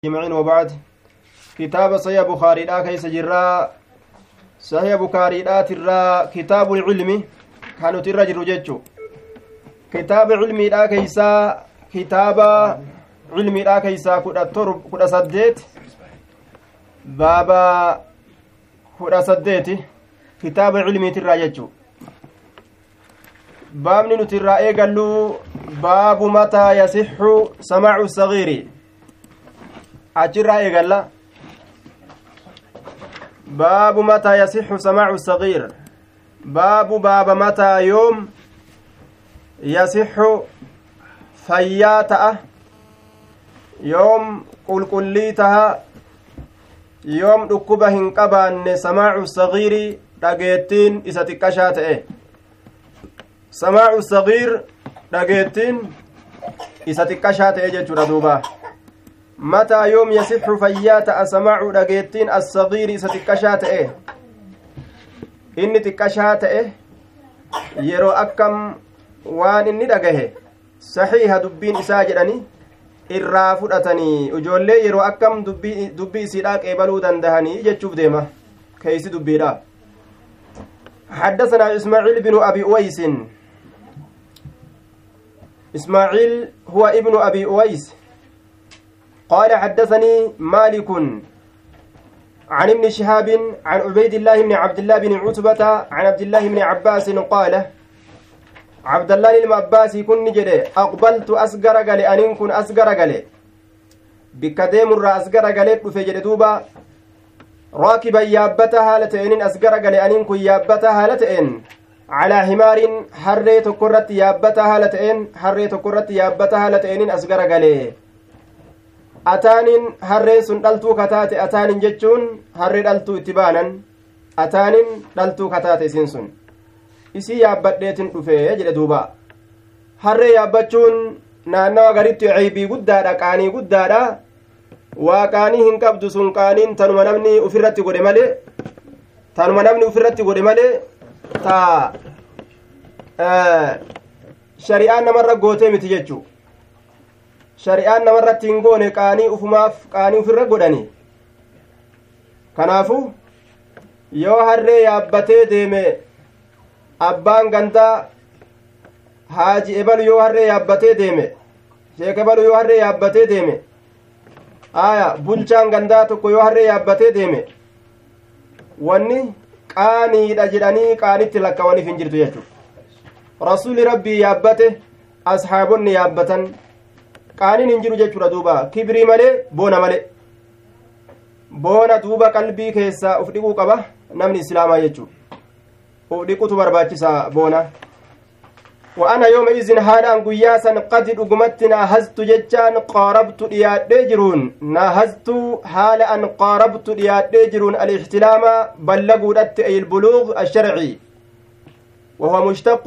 جمعين وبعد كتاب صحيح بخاري لا كيس جرا صحيح بخاري لا ترى كتاب العلم كانوا ترى جرجتشو كتاب علمي لا كيسا كتاب علمي لا كيسا كدا سديت بابا كدا سديت كتاب علمي ترى جتشو باب نترى ايغلو باب متى يصح سماع الصغير أجرى إيقالا باب متى يصح سماع الصغير باب متى يوم يصح فياتا يوم قلقليتها يوم ركبهن قبان سماع الصغير dhageettiin isa xiqqashaa ta'e samaacu sagiir dhageettiin isa xiqqashaa ta'e jechuudha duuba متى يوم يصح فيات أسماع دقيتين الصغير ستكشات إني تكشات يرو أكم وان إني دقه صحيح دبين إساجرني الرافضتني وجولي يرو أكم دبي سيراك إبالو دندهني جتشوف ديما كيسي دبيرا حدثنا إسماعيل بن أبي أويس إسماعيل هو ابن أبي أويس قال حدثني مالك عن ابن شهاب عن عبيد الله بن عبد الله بن عتبة عن عبد الله بن عباس قال عبد الله بن عباس كن جدي أقبلت أسقر قال أن كن أسقر قال بكديم الرا أسقر قال في جدوبا راكبا يابتها لتئن أسقر قال أن كن يابتها لتئن على حمار حريت كرت يابتها لتئن حريت كرت يابتها لتئن أسقر قال ataanin harreen sun dhaltuu kataate ataanin jechuun harree dhaltuu itti baanan ataanin dhaltuu kataate isin sun isii yaabbadheetin dhufee jedhe duuba harree yaabbachuun naannawa garitti ceebii guddaadha qaanii guddaadha waa qaanii hin qabdu sun qaaniin tanuma namni ufirratti godhe malee taa shari'aan namarra gootee miti jechuu shari'aan namarratti hin goone qaanii ufumaaf qaanii ufirra godhani kanaafu yoo harree yaabbatee deeme abbaan gandaa haaji ebalu yoo harree yaabbatee deeme sheek ebalu yoo harree yaabbatee deeme aya bulchaan gandaa tokko yoo harree yaabbatee deeme wanni qaaniidha jedhanii qaanitti lakkawaniif hin jirtu jechuudha rasuuli rabbii yaabbate ashaabonni yaabbatan qaaniin hin jiru jechuudha duuba kibrii malee boona duuba qalbii keessaa uf dhiquu qaba namni islaamaa jechuudha uf dhiqutu barbaachisa boona وأنا يومئذ هذا أن قياسا قد أقمت ناهزت جتان قاربت ديادي جرون ناهزت حال أن قاربت ديادي جرون الاحتلام بلغوا دت أي البلوغ الشرعي وهو مشتق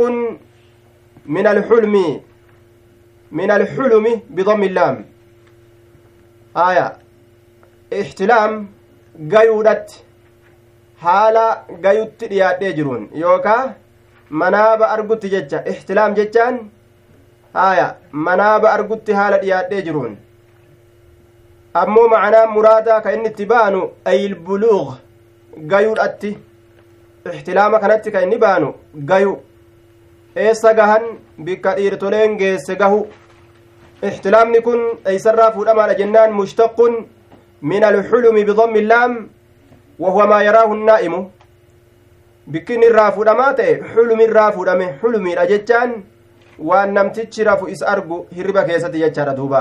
من الحلم بضم اللام آية احتلام قيودت حالا قيودت ديادي جرون يوكا مناب أرقوت ججا احتلام ججان آية مناب أرقوت حالا ديادي جرون أمو معنا مرادا كأن اتبانو أي البلوغ قيودت احتلام كانت كأن بانو قيو eessa gahan bikka dhiirtoleen geesse gahu ixtilaamni kun eeysarraa fuudhamaadha jennaan mushtaqun min alxulumi bidammi illaam wahuwa maa yaraahu nnaa'imu bikkin irraa fuudhamaa ta'e xulumirraa fuudhame xulumiidha jechaan waan namtichi rafu isa argu hirriba keessatti jechaadha duuba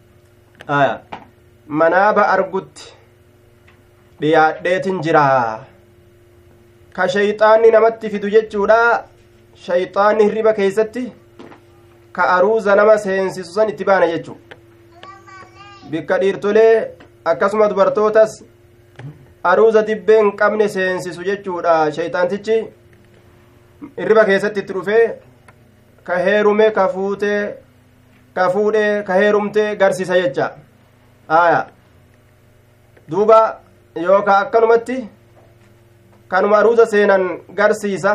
manaaba argutti dhiyaadheetin jira ka shayxaanni namatti fidu jechuudha shayxaanni hirriba keessatti ka aruuza nama seensisu san itti baana jechu bikka dhiirtolee akkasuma dubartootas aruuza dibbeen qabne seensisu jechuudha shayxaantichi hirriba keessatti itti dhufee ka heerume ka fuudhee ka heerumte garsiisa jecha aya duuba yookaa akkanumatti kanuma aruuza seenan garsiisa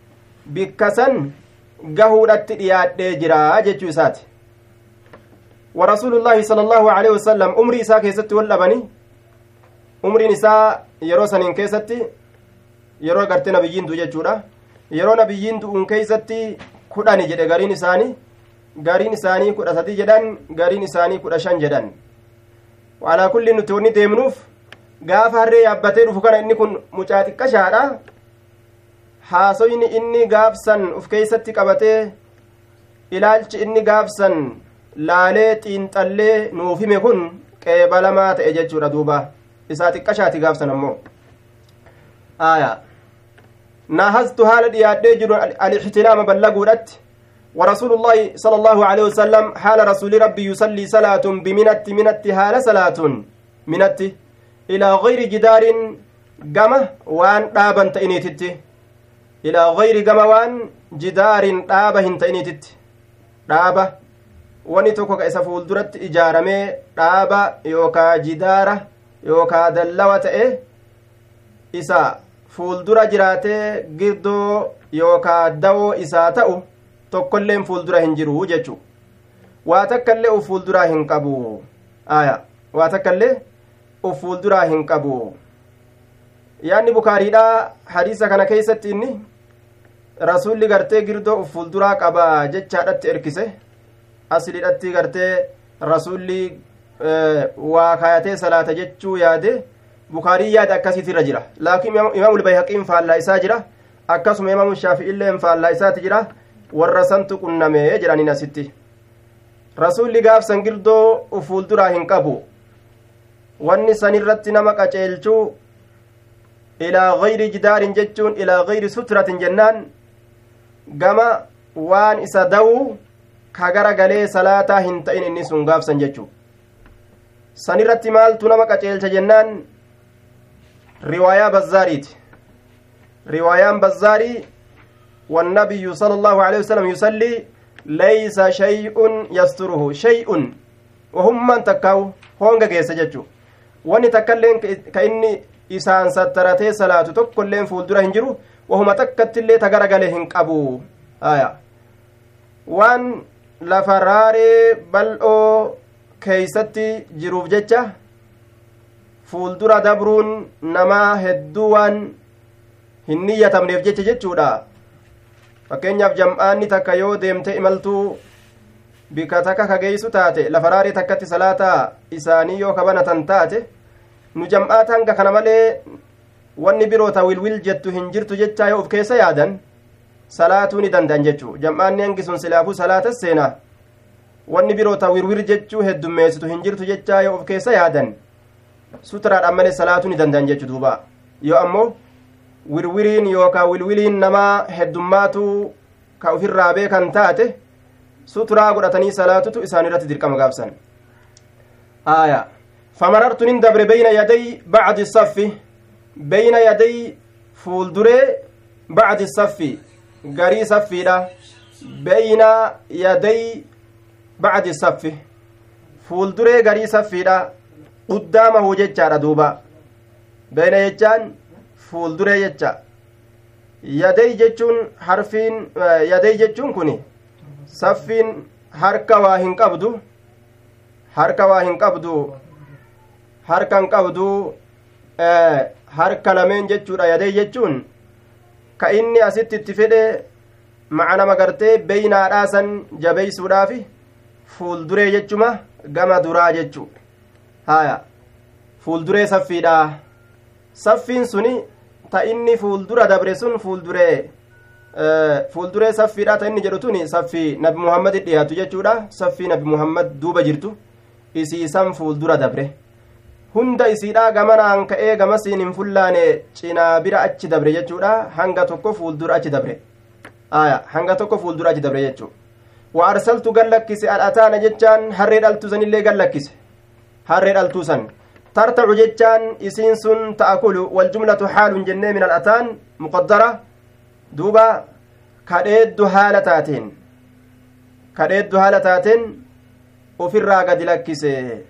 bikka san gahuudhatti dhiyaadhee jira jechuu isaati ورسول الله صلى الله عليه وسلم أمري إساء كيست واللبني أمري نساء يرو سنين كيست يرو قرت نبيين دو ججورا يرو نبيين دو كيست كداني جده غارين إساني كدا سدي جدان غارين إساني كدا شان جدان وعلى كل نتوني ديمنوف gaafa harree yaabbatee dhufu kana inni kun mucaa xiqqashaadha haasoyni inni gaafsan uf keeysatti qabatee ilaalchi inni gaafsan laalee xiinxallee nuuf hime kun qeebalamaa ta'e jechuudha duuba isaa xiqqashaati gaafsan ammoo aya naahastu haala dhiyaadhee jiru alixtilaama ballaguudhatti ورسول الله صلى الله عليه وسلم حال رسول ربي يصلي صلاة بمنت حال صلاة منت إلى غير جدار جمع وان دابا تئنيتت إلى غير جمع وان جدار دابا تئنيتت دابا wani tokko ka isa fuulduratti ijaaramee dhaaba yookaa jidaara yookaa dallawa ta'e isa fuuldura jiraatee girdoo yookaa dawoo isaa ta'u tokkolleen fuuldura hin jiru jechuu waa takkallee uf fuulduraa hin qabu aya waa takkallee uf fuulduraa hin qabu yaanni bukaariidha hadiisa kana keessatti inni rasuulli gartee girdoo uf fuulduraa qaba jechaadhatti erkise aslidhatti gartee rasuulli waa kaayatee salaata jechuu yaade bukaarii yaade akkasiitirra jira laakiin imaamul bayhaqiin faallaa isaa jira akkasuma imaamu shaafi'illeen faallaa isaati jira warra santu qunnamee jedhaniin asitti rasuulli gaafsan girdoo uf fuulduraa hin qabu wanni sanirratti nama qaceelchuu ilaa gayri jidaarin jechuun ilaa gayri sutratin jennaan gama waan isa dawuu ka gara galee salaataa hin ta'in inni sun gaafsan jechuu sanirratti maaltu nama qaceelcha jennaan riwaayaa bazzaariiti riwaayaan bazzaarii والنبي صلى الله عليه وسلم يصلي ليس شيء يستره شيء وهم من تكاو هونغا كيس جچو وني تكلين كاني isaan sattaratee salaatu tokkolleen fuuldura hin jiru wahuma takkattillee tagaragalee hin qabu aya waan lafa raaree bal'oo keeysatti jiruuf jecha fuuldura dabruun namaa hedduu waan hin niyyatamneef jecha jechuudha fakkeenyaaf jam'aanni takka yoo deemte imaltuu bika takka kageeysu taate lafa raaree takkatti salaataa isaanii yoo kabanatan taate nu jam'aata hanga kana malee wanni biroota wilwil jettu hin jirtu jechaa yoo of keessa yaadan salaatuu ni danda'an jechuu jam'aanni hangi sun silaafuu salaata seenaa wanni biroota wirwir jechuu heddummeessitu hin jirtu jechaa yoo of keessa yaadan suturaadhaan malee salaatuu ni danda'an jechuu duuba yoo ammoo wirwiriin yookaan wilwiliin namaa heddummaatu ka ofirraa beekan taate suturaa godhatanii salaatutu isaan irratti dirqama gaafsan aayaa فمررت ندبر بين يدي بعد الصف بين يدي فولدري بعد الصف غري صفي لا بين يدي بعد الصف فولدري غري صفي لا قدامه جچا دوبا بين يجان فولدري جچا يدي جچون حرفين يدي جچون كوني صفين حركه واهن قبضو حركه واهن قبضو harkan qabdu harka lameen jechuudha yadee jechuun ka inni asitti itti fedhe macana magartee beeynaadhaasan jabeeysuudhaafi fuulduree jechuma gama duraa jechuu haya fuulduree saffiidha saffiin suni ta inni fuuldura dabre sun fuulduree saffiidha ta inni jedhu tuni saffii nabi muhammad dhiyaatu jechuudha saffii nabi muhammad duuba jirtu isiisan fuuldura dabre hunda isiidhaa gamanaan ka'ee gamasiin hin fullaane cinaa bira achi dabre jechuudha hanga tokko fuuldura achi dabre aya hanga tokko fuuldura achi dabre jechuu wa arsaltu gallakkise al'ataana jechaan harree dhaltuusan illee gallakkise harree dhaltuusan tartacu jechaan isiin sun ta'akulu waljumlatu haalun jennee min al'ataan muqaddara duuba kadheeddu haala taateen ofirraa gadi lakkise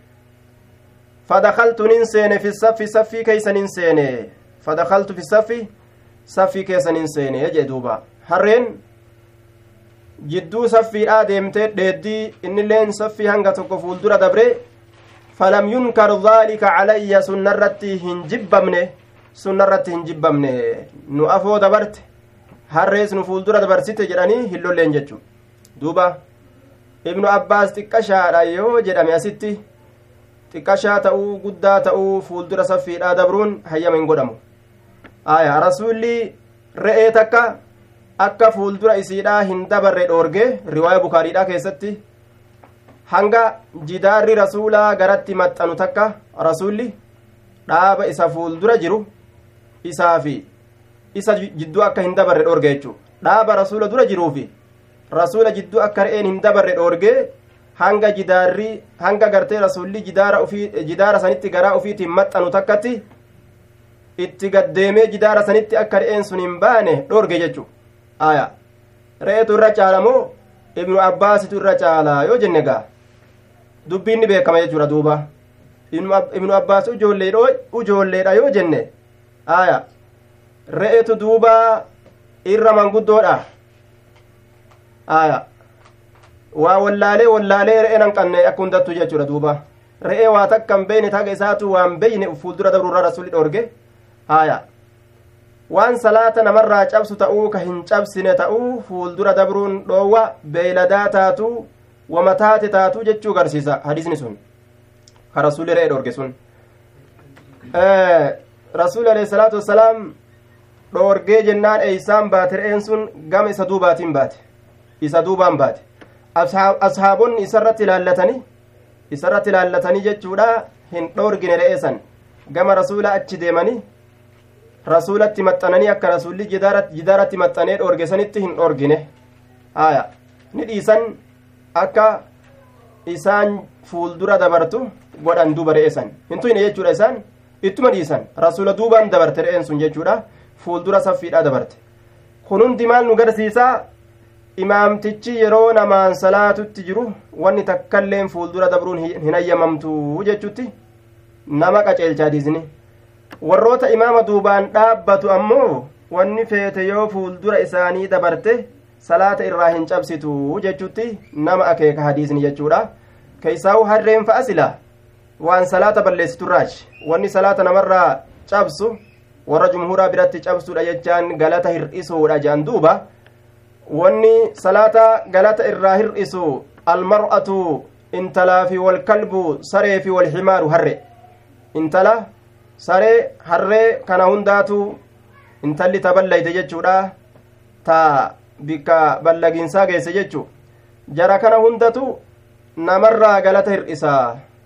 فدخلت ننسين في الصف صفي كيس ننسين فدخلت في الصف صفي كيس ننسين يجي دوبا هرين jidduu saffiidhaa deemtee dheeddii innilleen saffii hanga tokko fuuldura dabre falam yunkar dhaalika calayya sunnarratti hin jibbamne nu afoo dabarte harrees nu fuuldura dabarsite jedhanii hin lolleen jechuu duuba ibnu abbaas xiqqashaadha yoo jedhame asitti xiqqashaa ta'uu guddaa ta'uu fuuldura saffiidhaa dabruun hayyama hin godhamu aya rasuulli re'ee takka akka fuuldura isiidhaa hin dabarre dhoorge riwaaya bukaariidhaa keessatti hanga jidaarri rasuulaa garatti maxxanu takka rasuulli dhaaba isa fuuldura jiru isaafi isa jidduu akka hin dabarre dhoorge jechuu dhaaba rasuula dura jiruufi rasuula jidduu akka re'een hin dabarre dhoorge hanga gartee rasuulli jidaara sanitti garaa ufiitiin maxxanu takkatti itti gaddeemee jidaara sanitti akka re'een sun hin baane dhoorge jechuu aya re'eetu irra caala moo ibnu abbaasitu irra caala yoo jenne gaa dubbiin ni beekama jechuudha duuba ibnu abbaas ujoolleedha yoo jenne aya re'eetu duuba irra manguddoodha aya waa wallaalee re'een hanqanne akka hundattu jechuudha duuba re'ee waa takka hin beeyne taga isaatu waan beeyne fuuldura dabruurra rasulli dhoorge aya waan salaata namarraa cabsu ta'uu ka hin cabsine ta'uu fuuldura dabruun dhoowwa beeyladaa taatu wamataate taatu jechuu garsiisa hadiisni sun ka rasulli re'ee dhoorge sun rasuuli alayhi salaatu wassalaam dhoorgee jennaan eeysaan baate re'een sun gama isa duubaatiin baate isa duubaan baate ashaabonni isarratti ilaallatanii jechuudha hin dhoorgine re'ee san gama rasuula achi deemanii rasuulatti maxxananii akka rasuulli jidaaratti maxxanee dhoorge sanitti hin dhoorgine haya ni dhiisan akka isaan fuuldura dabartu godhan duuba re'ee san hin tuyne jechuudha isaan ittuma dhiisan rasuula duubaan dabarte re'een sun jechuudha fuuldura saffiidhaa dabarte kun hundi maal nu garsiisaa imaamtichi yeroo namaan salaatutti jiru wanni takkailleen fuuldura dabruun hin hayyamamtu jechutti nama qaceelchaa diisni warroota imaama duubaan dhaabbatu ammoo wanni feete yoo fuuldura isaanii dabarte salaata irraa hin cabsitu jechutti nama akeeka hadiisni jechuudha keeysaa'u harreen fa'a sila waan salaata balleessiturraachi wanni salaata namarraa cabsu warra jumhuuraa biratti cabsuudha jechaan galata hir'isuudha jedhan duuba wanni salaata galata irraa hir'isu almar'atu intalaa fi walkalbu saree fi walhimaaru harre intala saree harree kana hundaatu intalli ta ballayte jechuudha ta bikka ballagiinsaa geesse jechuu jara kana hundatu namarraa galata hir'isa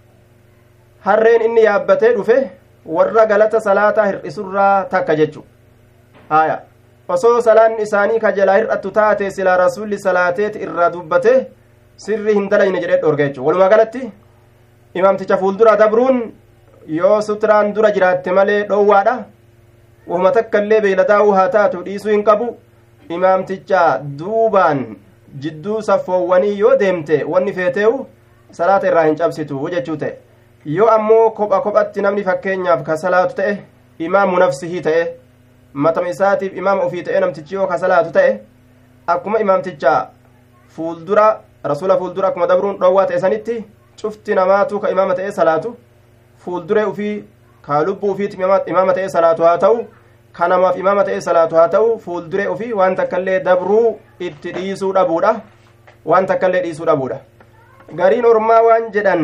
harreen inni yaabbatee dhufe warra galata salaataa hir'isurraa takka jechu haya osoo salaan isaanii ka jalaa hir'attu taate silaa rasuulli salaateet irraa dubbate sirri hin dalayne jedhee dhoorge jechu walumaa galatti imaamticha fuuldura dabruun yoo sutraan dura jiraatte malee dhoowwaadha wahuma takka illee beeyladaa'uu haa taatu dhiisuu hin qabu imaamticha duubaan jidduu saffoowwanii yoo deemte wanni feeteewu salaata irraa hin cabsitu jechuu ta'e yoo ammoo kophatti namni fakkeenyaaf ka salaatu ta'e imaamu nafsihii ta'e matama isaatiif imaama ofii ta'e namtichi yoo ka salaatu ta'e akkuma imaamticha fuuldura rasuula fuuldura akkuma dabruun dhoowwaa ta'e sanitti cufti namaatu ka imaama ta'e salaatu fuulduree ofii ka lubbuu ofiiti imaama ta'e salaatu haa ta'u ka namaaf imaama ta'e salaatu haa ta'u fuulduree ofii waan takkaillee dabruu itti dhiisuu dhabuudha waan takkaillee dhiisuu dhabuudha gariin ormaa waan jedhan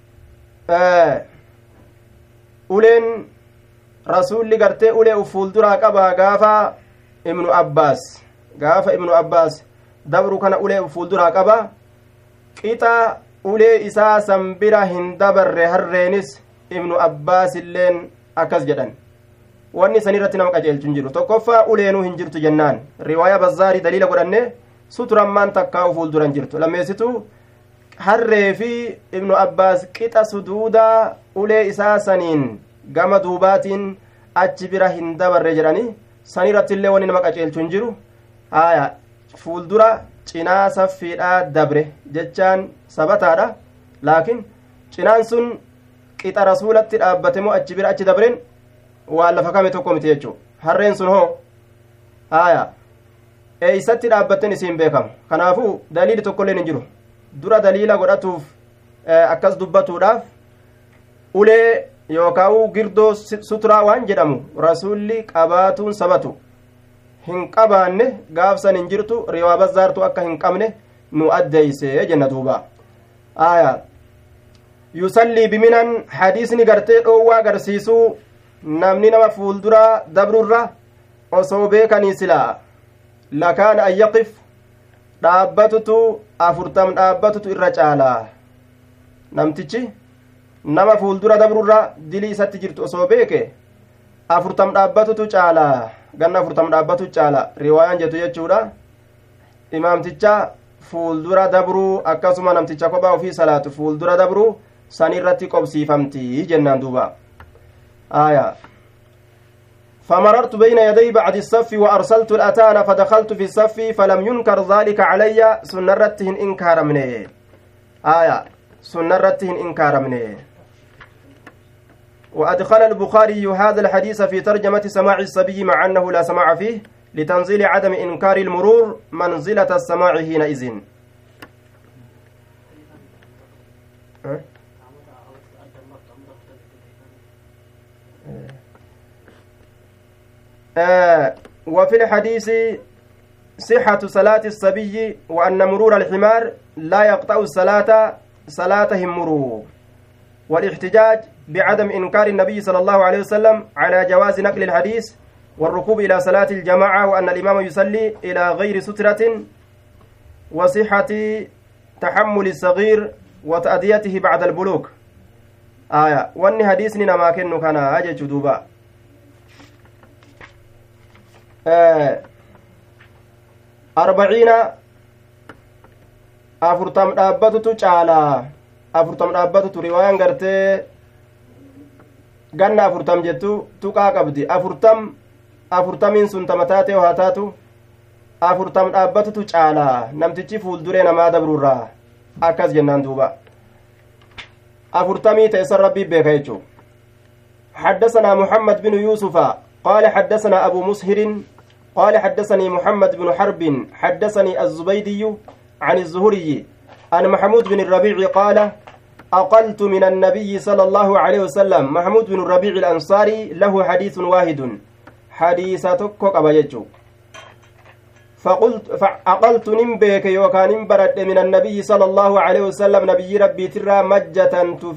uleen rasuulli gartee ulee uf fuulduraa qabaa gaafa ibnu abbaas dabru kana ulee uf fuulduraa qaba qixa ulee isaa sanbira hin dabarre harreenis ibnu abbaas illeen akkas jedhan wanni san irratti nama qajeelchu hin jiru tokkoffaa uleenuu hin jirtu jennaan riwaayaa bazzaarii daliila godhanne suturammaan takkaa uf fuuldura hin jirtu lammeessitu harree fi ibnu abbaas qixa suduudaa ulee isaa saniin gama duubaatiin achi bira hin dabarre jedhanii san irratti illee wanni nama qajeelchu hin jiru haya fuuldura cinaa saffiidhaa dabre jechaan sabataadha laakiin cinaan sun qixa rasuulatti dhaabbate moo achi bira achi dabreen waan lafa kame tokko miti jechuu harreen sun hoo haya eeysatti dhaabbatten isiin beekamu kanaafuu daliili tokkolleen hin jiru dura daliila godhatuuf akkas dubbatuudhaaf ulee yookaan girdoo suturaa waan jedhamu rasuulli qabaatuun sabatu hin qabaanne gaafsan hin jirtu riwaa bazzaartu akka hin qabne nu addeeyse jenna duuba aayaa yusallii biminan hadiisni gartee dhoowwaa agarsiisuu namni nama fuulduraa dabrurra osoo beekanii silaa lakaana an yaqif dhaabbatutu 40 dhaabbatutu irra caalaa namtichi nama fuuldura dabrurra dilii isatti jirtu osoo beeke 40 dhaabbatutu caalaa ganna 40 dhaabbatu caala riwaayaan jettu jechuudha imaamticha fuuldura dabruu akkasuma namticha kophaa ofii salaatu fuuldura dabruu san irratti qobsiifamti jennaan duuba آية فمررت بين يدي بعد الصف وأرسلت الأتان فدخلت في الصف فلم ينكر ذلك علي سنرتهن إنكار منه آية سنرتهن إنكار منه وأدخل البخاري هذا الحديث في ترجمة سماع الصبي مع أنه لا سماع فيه لتنزيل عدم إنكار المرور منزلة السماع حينئذ وفي الحديث صحة صلاة الصبي وأن مرور الحمار لا يقطع الصلاة صلاتهم مرور والاحتجاج بعدم إنكار النبي صلى الله عليه وسلم على جواز نقل الحديث والركوب إلى صلاة الجماعة وأن الإمام يصلي إلى غير سترة وصحة تحمل الصغير وتأديته بعد البلوغ وأن حديثنا ما كنو كان أجل جدوبا 40 afurtam dhaabbatutu caala afurtam dhaabbatutu riwaayaan gartee ganna 40 jettu tuqaa qabdi 40 sun tamataatee haa taatu 40 dhaabbatutu caala namtichi fuulduree namaa dabrurraa akkas jennaan duuba 40 ta'e san rabbii beeka jechuu حدثنا محمد بن يوسف قال حدثنا أبو مسهر قال حدثني محمد بن حرب حدثني الزبيدي عن الزهري عن محمود بن الربيع قال أقلت من النبي صلى الله عليه وسلم محمود بن الربيع الأنصاري له حديث واحد حديثتك قبيجو فأقلت نمبيك يوكا نمبرد من النبي صلى الله عليه وسلم نبي ربي ترى مجة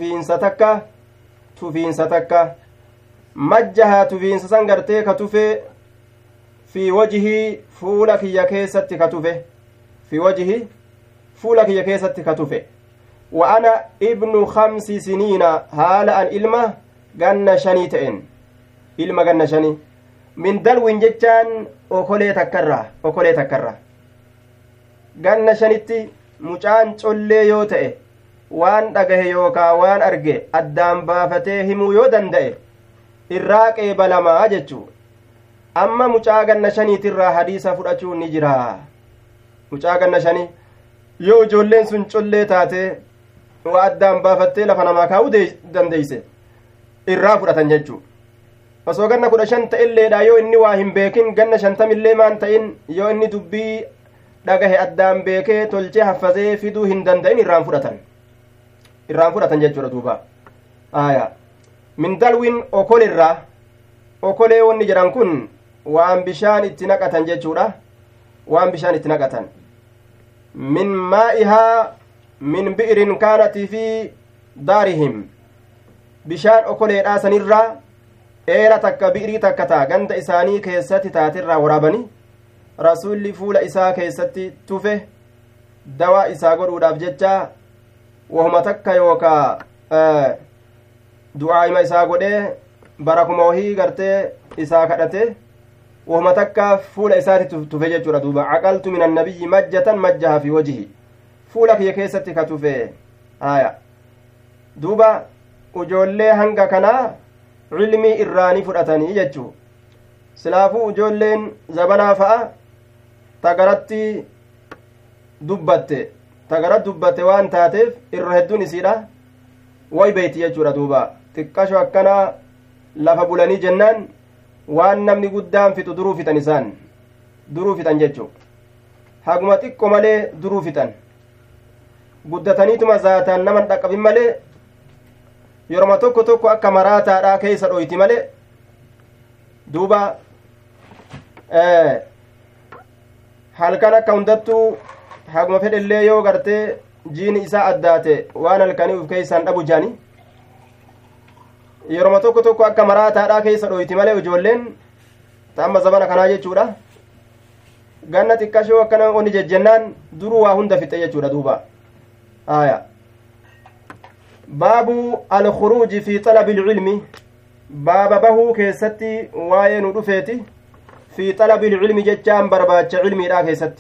تفين ستكة مجها تفين سنغرتي كتفي في وجهي فولك يكيست كتفه في وجهي فولك يكيست كتفه وأنا ابن 5 سنين هالا أن إلمة جنة شنيتين إلمة جنة شني من دلو جتان أكلي تكرة جنة شنيتي مجان تولي يوتئ waan dhagahe yookaa waan arge addaan baafatee himuu yoo danda'e irraa qeebalamaa jechuu amma mucaa ganna shaniitirraa hadiisa fudhachuun ni jira mucaa ganna shanii yoo ijoolleen sun collee taate waa addaan baafattee lafa namaa kaa'uu dandeeyse irraa fudhatan jechuu osoo ganna 15 ta'elleedha yoo inni waa hin beekin ganna 50 illee maan ta'in yoo inni dubbii dhagahe addaan beekee tolchee haffazee fiduu hin danda'in irraan fudhatan jechuudha duuba aya min dalwin okolirraa okolee wanni jedhan kun waan bishaan itti naqatan jechuudha waan bishaan itti naqatan min maa'ihaa min bi'irin kaanatii fi daarihim bishaan okoleedhaa sanirraa eera takka bi'irii takka taa ganda isaanii keessatti taatirraa waraabanii rasuulli fuula isaa keessatti tufe dawaa isaa godhuudhaaf jecha wahuma takka yookaa du'aa'ima isaa godhee barakuma wahii gartee isaa kadhate wahuma takka fuula isaatti tufe jechuudha duuba aqaltu min annabiyyi majjatan majjaha fi wajhi fuula kiyya keessatti ka tufe aya duuba ijoollee hanga kanaa cilmii irraanii fudhatanii jechuu silaafuu ijoolleen zabanaa fa'a tagaratti dubbatte waan taateef irra hedduun isiidha way beeyti jechuudha duuba xiqqasho akkanaa lafa bulanii jennaan waan namni guddaan fixu duruu fitan jechuu haguma xiqqo malee duruu fixan guddataniituma zaataan naman dhaqqabin malee yeroma tokko tokko akka maraataadhaa keeysa dhoyti malee duuba halkan akka hundattuu haguma fedhellee yoo gartee jiini isaa addaate waan halkanii uf keeysaan dhabu jaani yeroma tokko tokko akka maraataadhaa keeysa dhoyti malee ijoolleen amma zamana kanaa jechuudha ganna xiqqashoo akkana onni jejjennaan duruu waa hunda fixe jechuudha duuba aya baabu alkhuruuji fi xalabi ilcilmi baaba bahuu keessatti waa'ee nu dhufeeti fi xalabi ilcilmi jechaan barbaacha cilmiidhaa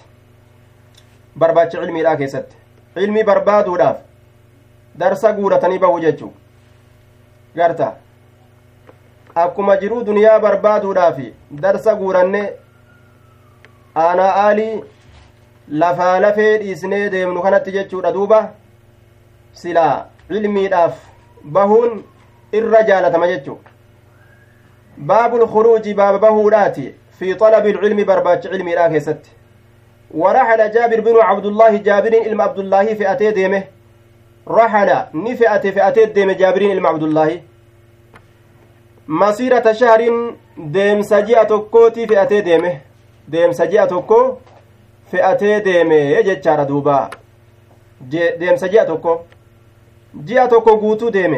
keessatti ilmi barbaaduudhaaf darsa guuratanii bahu jechuu garta akkuma jiruu duniyaa barbaaduudhaaf darsa guuranne aanaa aalii lafaa lafee dhiisnee deemnu kanatti jechuudha duuba silaa ilmiidhaaf bahuun irra jaalatama jechuu baabul khuruuji baaba bahuudhaati fi xalabi ilcilmi barbaacha cilmiidhaa keessatti ورحل جابر بن عبد الله جابر إلم عبد الله فئتي ديمه رحل نفئتي فئتي ديمه جابر إلم عبد الله مسيرة شهر ديم سجيئة كوتي فئتي ديمه ديم سجيئة كو فئتي ديمه يجتشار دوبا ديم سجيئة كو جيئة كو قوتو ديمه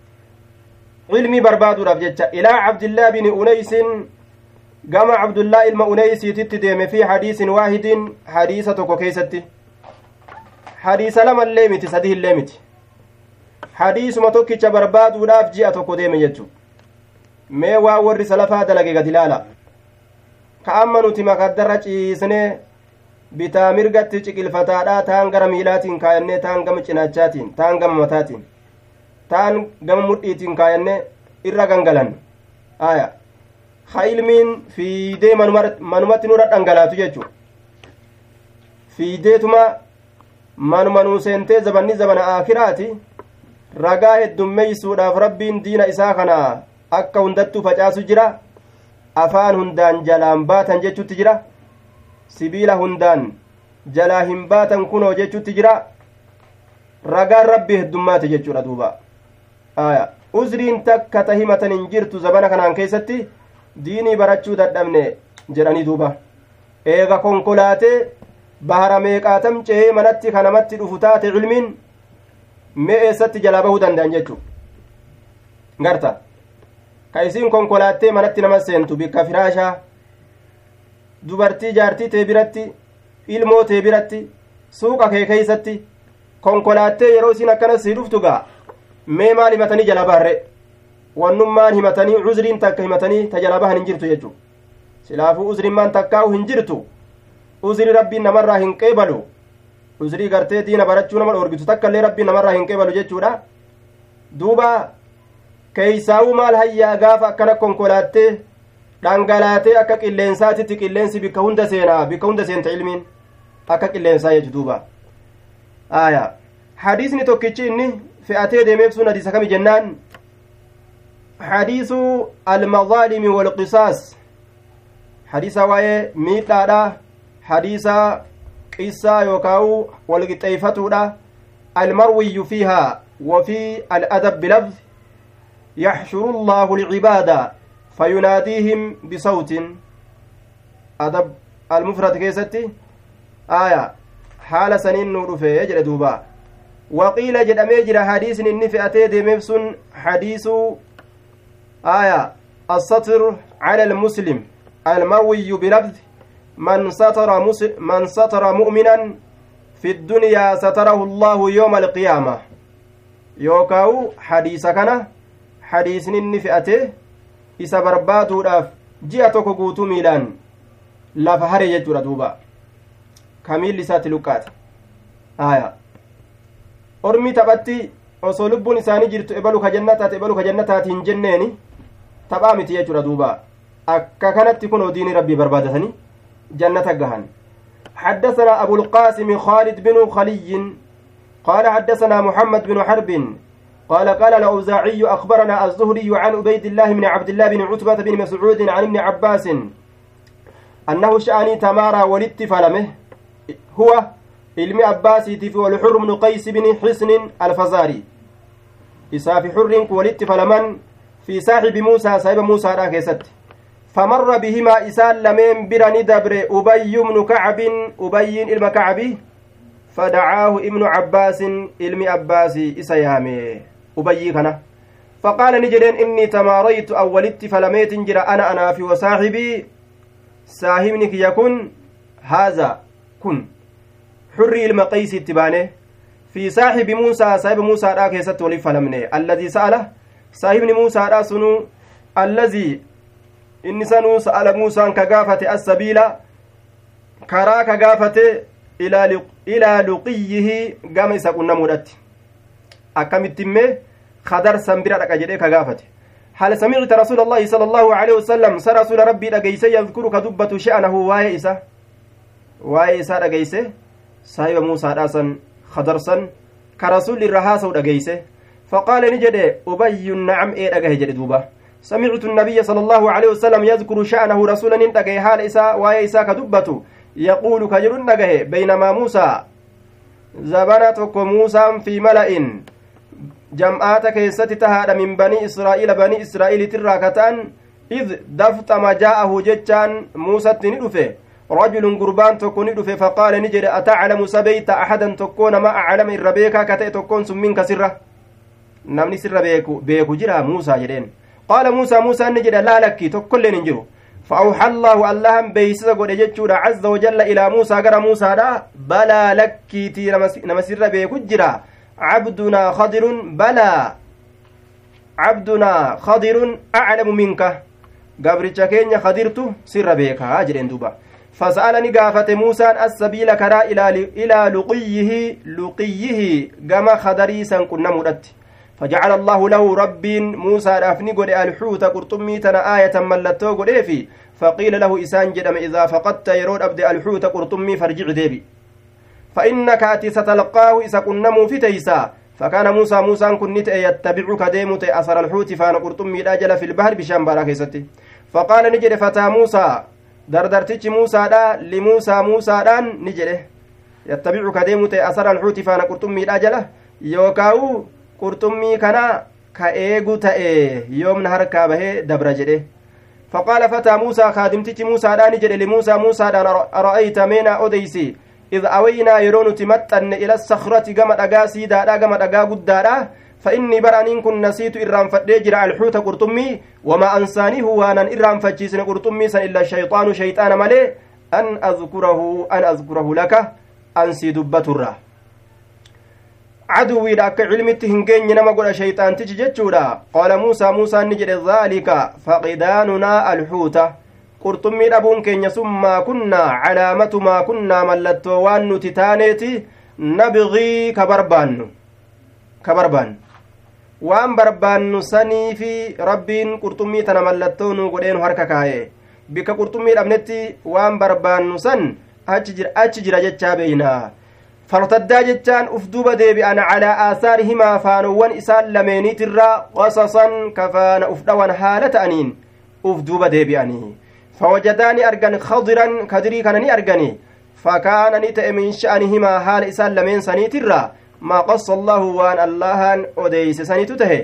علمي بربادو رفجتش إلى عبد الله بن أنيس قام عبد الله المؤنيسي تتديم في حديث واحد حديثة كيستي حديث لما الليمت سديه الليمت حديث متوكي برباد ولاف جئة كديم يجو ميوا ور سلفا دلقي قدلالا كأمنوا تما قدرت إيسني بتا مرقت تشكل فتاة تانقر ميلات كاينة تانقم چناچات تانقم متات تانقم مدئت كاينة إرقنقلن آية ilmiin fiidee manumatti nurra dhangalaatu jechuudha fiideetuma manumanuu seentee zabanni zabana aakiraati ragaa heddummeeysuudhaaf rabbiin diina isaa kana akka hundattuu facaasu jira afaan hundaan jalaan baatan jechuutti jira sibiila hundaan jalaa hin baatan kunoo jechuutti jira ragaan rabbii heddummaate jechuudha duuba uzriin takka tahimatan hin jirtu zabana kanaan keessatti diinii barachuu dadhabne jedhanii duuba eega konkolaatee bahara meeqaatam ce'ee manatti kanamatti dhufu taate ilmiin mee eessatti jalaa bahuu danda'an jechuu garta ka isiin konkolaattee manatti nama seentu bikka firaashaa dubartii jaartii tee biratti ilmoo tee biratti suuqa kee keeysatti konkolaattee yeroo isiin akkanas sii dhuftu gaa mee maal himatanii jalaa baharre wannummaan himatanii uzriin takka himatanii tajalaa bahan hin jirtu jechuu silaafuu uzrimmaan takkaa'u hin jirtu uzrii rabbiin namarraa hin qeebalu uzrii gartee diina barachuu nama dhoorgitu takkaillee rabbiin namarraa hin qeebalu jechuudha duuba keeysaa'uu maal hayyaa gaafa akkana konkolaattee dhangalaatee akka qilleensaatitti qilleensi bikka hunda seenta ilmiin akka qilleensaa jechu duuba aya hadiisni tokkichi inni fe'atee deemeef sun hadiisa kami jennaan حديث المظالم والقصاص حديث واي ميتادا حديث قصة يوكاو والقطيفتودا المروي فيها وفي الأدب بلفظ يحشر الله العباد فيناديهم بصوت أدب المفرد كيستي آية حال سنين نور في يجر دوبا وقيل جد أميجر حديث النفئتي دمفسن حديث السطر على المسلم المروي بلفظ من ستر مؤمنا في الدنيا ستره الله يوم القيامة يوكاو حديث كان حديث النفئته إسا برباتو راف جياتو كوكوتو ميلان لا فهري يجور دوبا كاميل لسات لوكات أرمي تبتي osoo lubbuun isaanii jirtu ebalu ka jannataati hin jenneeni taphaa miti jechuudha duuba akka kanatti kunoo diinii rabbii barbaadatanii jannata gahan حدثنا أبو القاسم خالد بن خلي قال حدثنا محمد بن حرب قال قال الأوزاعي أخبرنا الزهري عن عبيد الله بن عبد الله بن عتبة بن مسعود عن ابن عباس أنه شأني تمارى ولدت فلمه هو ilmi abbaasiitiif walxurr bnu qays bni xisnin alfazaari isaa fi xurriin kun walitti falaman fi saaxibi muusaa saahiba muusaadha keessatti famarra bihimaa isaan lameen bira ni dabre ubayyu bnu kacbin ubayyin ilma kacbi fadacaahu ibnu cabbaasin ilmi abbaasii isa yaame ubayyii kana faqaala ni jedheen innii tamaaraytu awwalitti falameetin jira anaa fi wasaaxibii saahibni kiyya kun haaza kun حري المقيس اتبانه في صاحب موسى صاحب موسى را كيست ولي فلمنه الذي سأله صاحب موسى را سنو الذي إن سنو سأل موسى كغافة السبيل كرا كغافة إلى لقيه قام يسقون مودت أكمتمه خدر سمبرا ركجده كغافة هل سمعت رسول الله صلى الله عليه وسلم رسول ربي رجيسه يذكر كدبة شأنه وايسا رجيسه صاحب موسى راسن خضرسن كرسول الرهاس ودغيسه فقال نجد ابي نعم اي دغه جد دوبا سمعت النبي صلى الله عليه وسلم يذكر شأنه رسولا دغه حال عيسى وايسا كدبته يقول كجر دغه بينما موسى زبنت موسى في ملأ جمعات كيست تهاد من بني اسرائيل تراكتان اذ دفت ما جاءه جتان موسى تندفه رجل قربان تكون دفه فقال نجد أتعلم سبيت أحدا تكون ما أعلم الربيكا كتئ تكون سمين كسرة نمني سر بيكو جرى موسى جدين قال موسى نجد لا لك تكل ننجرو فأوحى الله بيسس قد جتشور عز وجل إلى موسى قرى موسى لا بلا لك تي نمسر بيكو جرى عبدنا خضر بلا عبدنا خضر أعلم منك قبرتش كينيا خضرت سر بيكا جدين دوبا فسألني قافة موسى السبيل كرا إلى لقيه كما خدريسا كنا مرت فجعل الله له رب موسى أفني قد الحوت قرطمي تنا آية ملتو قد في فقيل له إسان جدم إذا فقدت يرود أبدي الحوت قرطمي فارجع ديبي فإنك أتي ستلقاه إذا كنا موفتيسا فكان موسى كنت يتبعك ديمت أثر الحوت فانا قرطمي الأجل في البحر بشام باراكيستي فقال نجد فتى موسى dardartichi muusaadha muusaadhaan ni jedhe yattabicu ka deemu ta'e asara alxuuti faana qurxummiidha jala yookaa'u qurxummii kana ka eegu ta'e yoomna harkaa bahee dabra jedhe faqaala fataa muusaa kaadimtichi muusaadhaan ni jedhe muusaadhaan ara'ayta meena odeysi id awaynaa yeroo nuti maxxanne ila sakrati gama dhagaa siidaadha gama dhagaa guddaadha فإني برانين كن نسيت إرام فديجر الحوت قرطمي وما أنسانيه وانا إرام فجيسن قرطمي سن إلا الشيطان شيطان ملي أن أذكره لك أنسي دبتره عدوي لك علمت هنجين نما قول شيطان تجججورا قال موسى نجر ذلك فقداننا الحوت قرطمي أبون كين ثم كنا علامة ما كنا ملتو وان تتانيتي نبغي كبربان waan barbaannu sanii fi rabbiin qurxummii tana mallattoo nu godheenu harka kaaye bika qurxummii dhabnetti waan barbaannu san achi jira jechaa beeynaa fartaddaa jechaan uf duuba deebi'an calaa aasaarihimaa faanowwan isaan lameeniitirraa qasasan kafaana uf dhawan haala ta'aniin uf duuba deebi'anii fawajadaani argan khadiran kadirii kana ni argani fakaana ni ta'e min sha'anihimaa haala isaan lameen saniitirraa ما قص الله وان اللهان أديس سنيتو تهي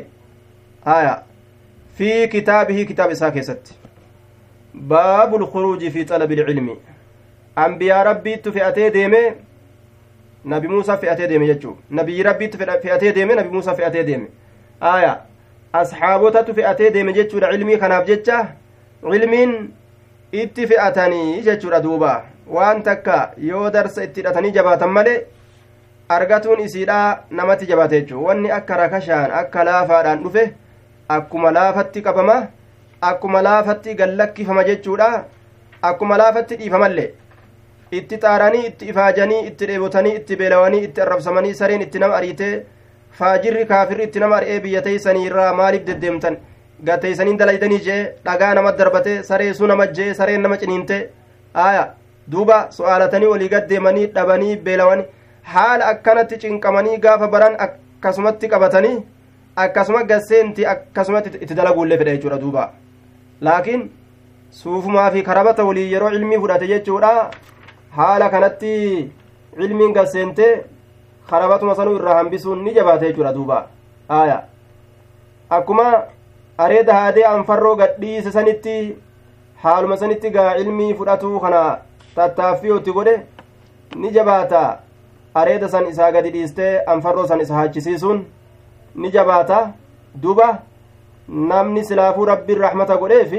في كتابه كتاب ساكست باب الخروج في طلب العلم أنبياء ربي تفئتي ديمي نبي موسى فئتي ديمي يجو نبي ربي تفئتي ديمي نبي موسى فئتي ديمي أصحابوتا تفئتي ديمي جتشو علمي خناف جتشا علمين اتفئتني جتشو ردوبا وان تكا يو درس اتفئتني جباتا ملي argatuun isiidha namatti jabaate jechuun wanni akka rakashaan akka laafaadhaan dhufe akkuma laafatti qabama akkuma laafatti gallakkifama jechuudha akkuma laafatti dhiifamallee itti xaaranii itti ifaajanii itti dheebotanii itti beelawanii itti arrabsamanii sareen itti nama ariitee faajirri kaafirri itti nama ari'ee biyya teeysanii irraa maaliif deddeemtan gateeysaniin dalaydanii jee dhagaa nama darbate saree suu nama jee sareen nama ciniinte duuba so'aalatanii walii gaddeemanii dhabanii beelawanii haala akkanatti cinqamanii gaafa baran akkasumatti qabatanii akkasuma gasseenti akkasumatti itti dalaguullee fedha jechuudha duuba laakiin suufumaa fi karabata walii yeroo ilmii fudhate jechuudha haala kanatti cilmiin gaseente karabatuma sanuu irraa hambisuun ni jabaate jechuudha duuba aya akkuma areeda haadee anfarroo gadhiise sanitti haaluma sanitti gaa cilmii fudhatuu kana tattaaffiyooti godhe ni jabaata areeda san isaa gadi dhiistee anfarroo san isa haachisiisuun ni jabaata duuba namni silaafuu rabbiin rahmata godheefi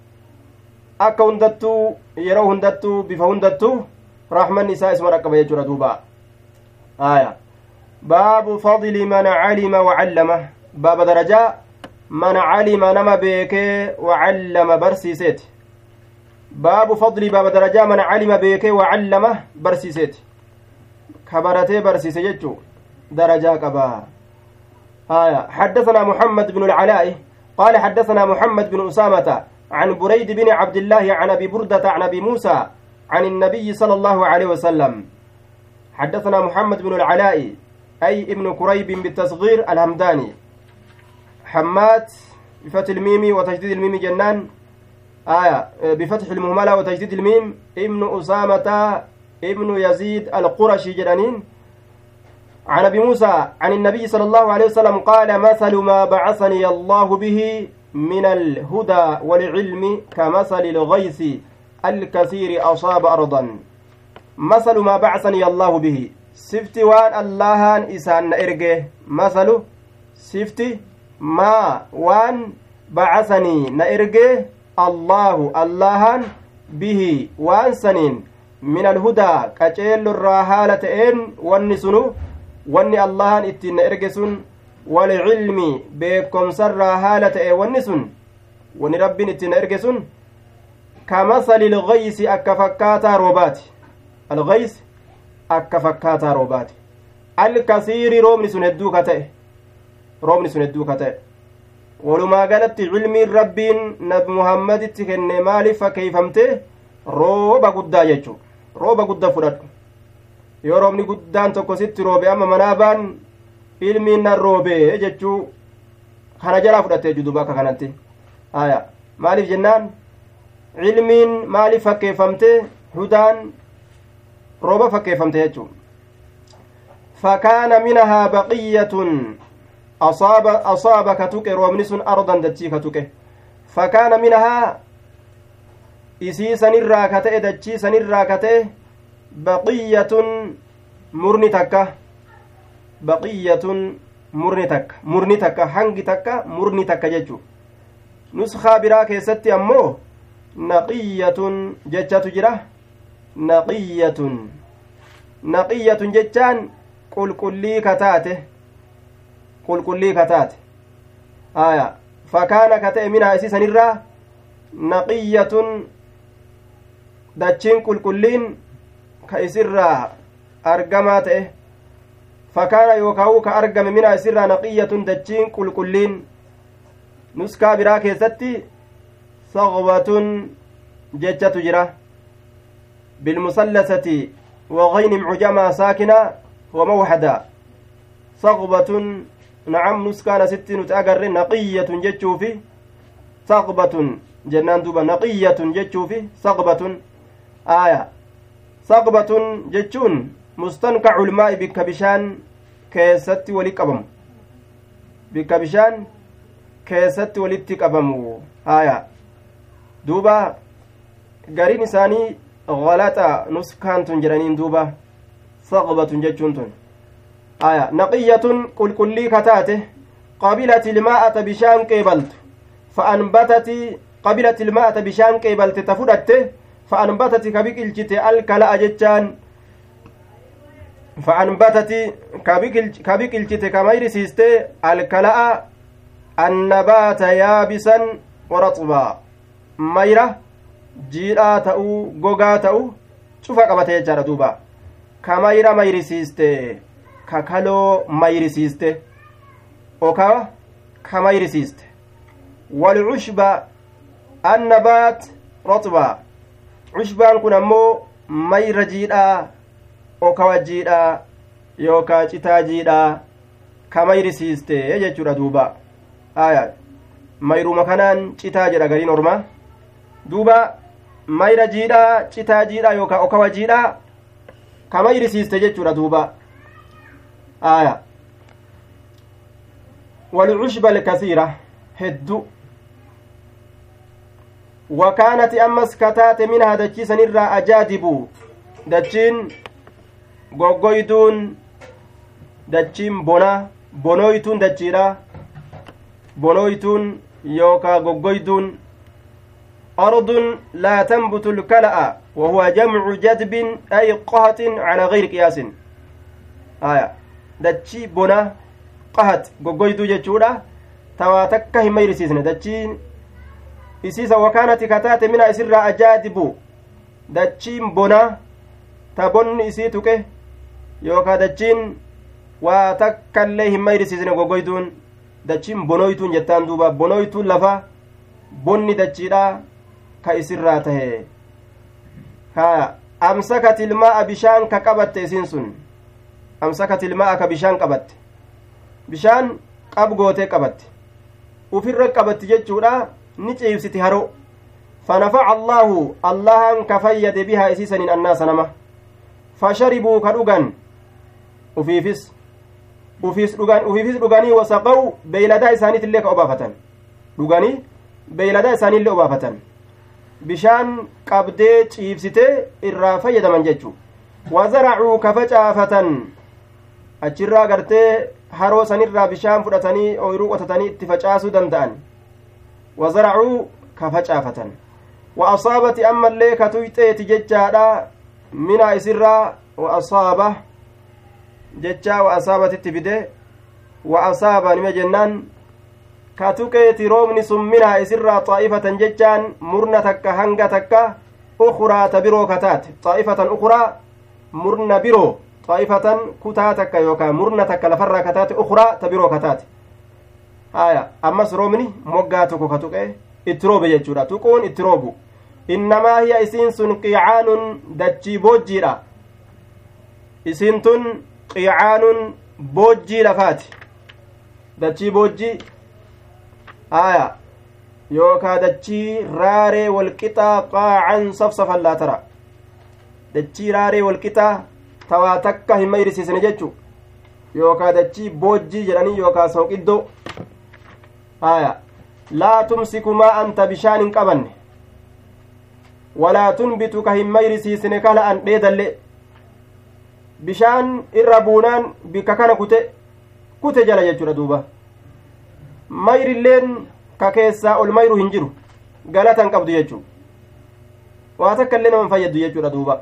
akka hundattuu yeroo hundattuu bifa hundattuu rahmanni isaa isuma dhaqqaba jechuudha duuba aya baabu fadli man calima wacallama baaba darajaa man calima nama beekee wacallama barsiiseeti baabu fadli baaba darajaa man calima beekee wacallama barsiiseeti ka baratee barsiise jechuu darajaa qabaa aya حدثنا محمد بن العلاء قال حدثنا محمد بن أسامة عن بريد بن عبد الله عن أبي بردة عن أبي موسى عن النبي صلى الله عليه وسلم حدثنا محمد بن العلاء أي ابن كريب بالتصغير الهمداني حماد بفتح الميم وتجديد الميم جنان بفتح المهملة وتجديد الميم ابن أسامة ابن يزيد القرشي جنانين عن أبي موسى عن النبي صلى الله عليه وسلم قال مثل ما بعثني الله به من الهدى والعلم كمثل الغيث الكثير أصاب أرضا مثل ما بعثني الله به سفت وان اللهان إسان إرجه مثل سفت ما وان بعثني نإرجه الله اللهان به وان سنين من الهدى كجيل الراحالة إن والنسنو واني اللهان اتن إرجسن والعلم بكم سر راحالة والنسن واني رب اتن إرجسن كمثل الغيث أكفكاتا روبات الغيث أكفكاتا روبات الكثير رومني سندو كتئ ولما قالت علمي ربين نبي محمد تكن مالي فكيفمته روبا قدا يجو روبا قدا فرد yoo roobni guddaan tokko sitti roobe amma manaabaan ilmiin nan roobe jechuu kana jalaa fudhattee juduba akka kanatti haya maaliif jennaan ilmiin maaliif fakkeeffamte hudaan rooba fakkeeffamte jechuu fakaana minahaa baqiyatun asaaba katuqe roobni sun ardan dachii katuqe fakaana minahaa isii sanirraa kata'e dachii sanirraa kata'e baqiyatun murni takka baqiyatun murni takka hangi takka murni takka jechu nuskaa biraa keessatti ammoo naqiyatun jechatu jira naqiyatun jechaan qulqullii kataate aya fakaana kata'e minaa isii sanirraa naqiyatun dachiin qulqulliin ka isirraa argamaa ta'e fakaana yookaa'u ka argame minaa isirraa naqiyyatun dachiin qulqulliin nuskaa biraa keessatti saqbatun jechatu jira bilmusallasati wagayni mujamaa saakina wamawxada saqbatun nacam nuskaan asitti nuti agarre naqiyyatun jechuufi saqbatun jennaan duuba naqiyyatun jechuufi saqbatun aya saqbatun jechuun mustanqacu lmaa'i bikka bishaan keessatti wali qabamu bikka bishaan keessatti walitti qabamu haya duuba gariin isaanii galaxa nuskaantun jedhaniin duuba saqbatun jechuun tun haya naqiyyatun qulqullii kataate qabilat ilmaa'ata bishaan qeebaltu fa'anbatati qabilat ilmaa'ata bishaan qeebalte ta fudhatte فأنبتت كبكلجت الكلاء جتان فأنبتت كبكلجت كميرسيست الكلاء النبات يابسا ورطبا ميرة جيرا تأو غوغا تأو شوفا قبتي جارة دوبا كميرة ميرسيست ككالو ميرسيست أوكا كميرسيست والعشب النبات رطبا cushbaan kun ammoo mayra jiidhaa okawa jiidhaa yookaa citaa jiidhaa ka mayrisiiste jechuudha duuba aya mayruma kanaan citaa jedha gariin ormaa duuba mayra jiidhaa citaa jiidhaa yookaa okawa jiidhaa kama irisiiste jechuudha duuba aya والعشب الكثيرة هدو وكانت أمس كتات منها دجي سنرى أجادب دجين غوغويدون دجين بونا بونويتون دجيرا بونويتون يوكا غوغويدون أرض لا تنبت الكلأ وهو جمع جدب أي قهة على غير قياس دجي بونا قهت غوغويدو جچودا تواتك هم يرسيسن دچين isiisa wakaanati kataate mina isirraa ajaadibu dachiin bona ta bonni isii tuqe yookaa dachiin waa takkaillee hin mayrisiisne gogoytuun dachiin bonoytuun jettaan duuba bonoytuun lafa bonni dachiidha ka isirraa tahe ka amsakatilmaa bishaan ka qabatte isiin sun amsakatilmaa ka bishaan qabatte bishaan qab gootee qabatte ufirra qabatti jechuudha ni ciibsiti haro fanafaca allaahu allahan ka fayyade bihaa isiisanin annaasa nama fasharibuu ka dhugan ufiifis dhuganii wasaqaw beeyladaa isaaniitillee ka obaafatan dhuganii beeyladaa isaaniillee obaafatan bishaan qabdee ciibsitee irraa fayyadaman jechuu wazaracuu ka facaafatan achirraa gartee haroo sanirraa bishaan fudhatanii ooyruu qotatanii itti facaasuu danda'an وزرعوا كفجافة وأصابت أما اللي كتويتيت ججادا من إسرا وأصابه ججا وأصابت التبدي وأصاب نما جنان كتوكيت رومني سمنا إسرا طائفة ججان مرنتك هنگتك أخرى تبرو كتات طائفة أخرى مرن برو طائفة كتاتك يوكا مرنتك لفر كتات أخرى تبرو كتات ammas roobni moggaa tokko ka tuqe itti roobe jechuudha tuquun itti roobu innamaa hiya isiin sun qiicaanun dachii boojjiidha isiin tun qiicaanun boojjii lafaati dachii boojjii aya yookaa dachii raaree walqixaa qaacan safsafan laa tara dachii raaree walqixaa tawaa takka hin mayrisiisne jechu yookaa dachii boojjii jedhanii yookaa sooqiddoo لا تمسك ما أنت بشان قبن ولا تنبت كهم ميرسيسن كلا أن ديدل بشان الربونان بككنا كت جل يجر دوبا مير اللين ككيسا المير هنجر غلطا قبض يجو واتكلم من فيد يجر دوبا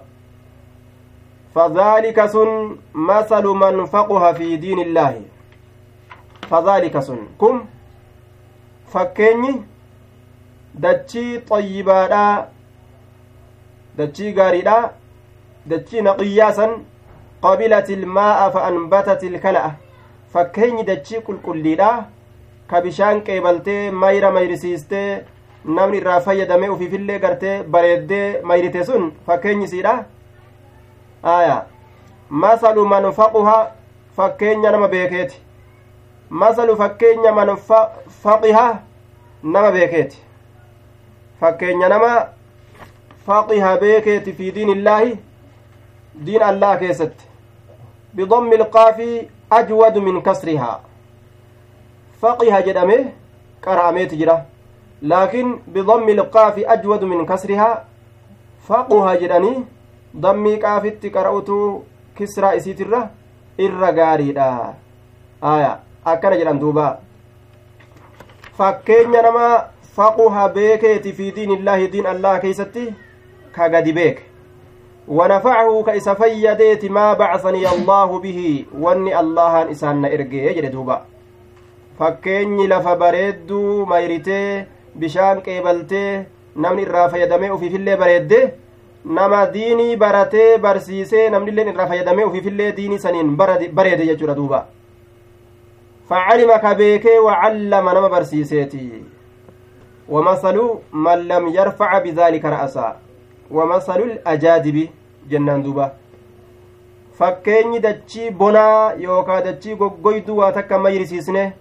فذلك سن مثل من فقه في دين الله فذلك سن كم fakkeenyi dachii xayyibaadha dachii gaariidha dachii naqiyyaasan qabilati ilmaa'a fa anbatati ilkala'a fakkeenyi dachii qulqulliidha ka bishaan qeebaltee mayra mayrisiistee namni irraa fayyadamee ufiifillee gartee bareeddee mayrite sun fakkeenyi siidha aya masalu man faquha fakkeenya nama beekeeti masalu fakkeenya man faqiha nama beekeeti fakkeenya nama faqiha beekeeti fi diin illaahi diin allah keessatti bidammi ilqaafi ajwadu min kasrihaa faqiha jedhame qara'ameeti jira laakiin bidammi ilqaafi ajwadu min kasrihaa faquha jedhanii dammii qaafitti qara'utu kisraa isiitirra irra gaariidha aya akkana jedhan duuba fakkeenya nama faquha beekeeti fi diin illaahi diin allah keeysatti ka gadi beeke ونفعه كإسا فيديت ما بعثني الله به واني اللهان إسان إرقي يجري دوبا فكيني لفبريدو ميرتي بشان قيبلتي نمني الرافة يدمي في اللي بريد نما ديني برتي برسيسي نمني اللي الرافة يدمي في اللي ديني سنين بريد يجري دوبا فعلم كبيكي وعلم نما برسيسيتي ومثل من لم يرفع بذلك رأسا ومثل الأجادب جنان دوبا فكيني دچي بنا يوكا دچي غوغويدو واتكا ميرسيسنه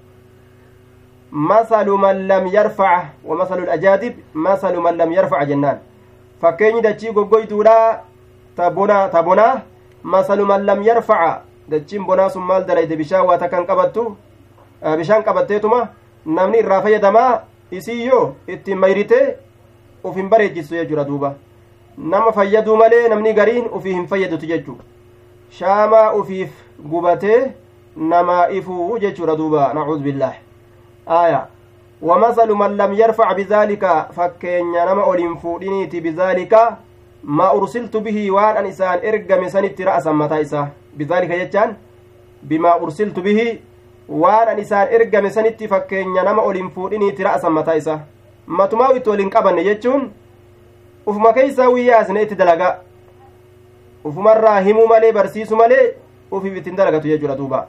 مثل من لم يرفع ومثل الأجادب مثل من لم يرفع جنان فكيني دچي غوغويدو لا تبنا masalu man lam yarfaca dachiin bonaa sun maal dalayde bishaan waa takkan qabattu bishaan qabatteetuma namni irraa fayyadamaa isii yoo ittiin mayrite uf hin bareechistu jechuudha duuba nama fayyaduu malee namni gariin ufii hin fayyadutu jechuu shaamaa ufiif gubatee namaa ifuu jechuudha duuba nacuudhu billaah aaya ومثل من لم يرفع بذلك فكين نما أولين فودينيتي بذلك ما أرسلت به وان أن إسان إرقم سنت رأسا متى بذلك يجان بما أرسلت به وان أن إسان إرقم سنت فكين نما أولين فودينيتي رأسا متى ما تماوي تولين قبن يجون وفما كيسا وياس نيت دلقا وفما الراهمو مالي برسيسو مالي وفي بيتن دلقا يجول دوبا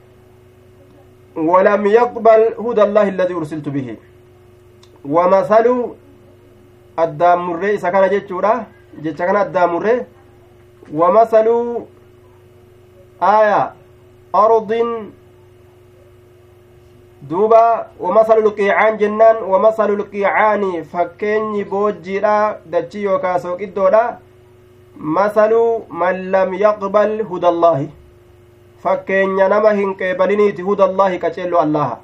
ولم يقبل هدى الله الذي أرسلت به ومثل الدامر إذا كان جتشورا جتشكنا الدامر ومثل آية أرض دوبا ومثل القيعان جنان ومثل القيعان فكيني بوجيرا دتشي يوكاسو كدودا مثل من لم يقبل هدى الله fakkeenya nama hin qeebaliniiti hudallaahi qaceello allaha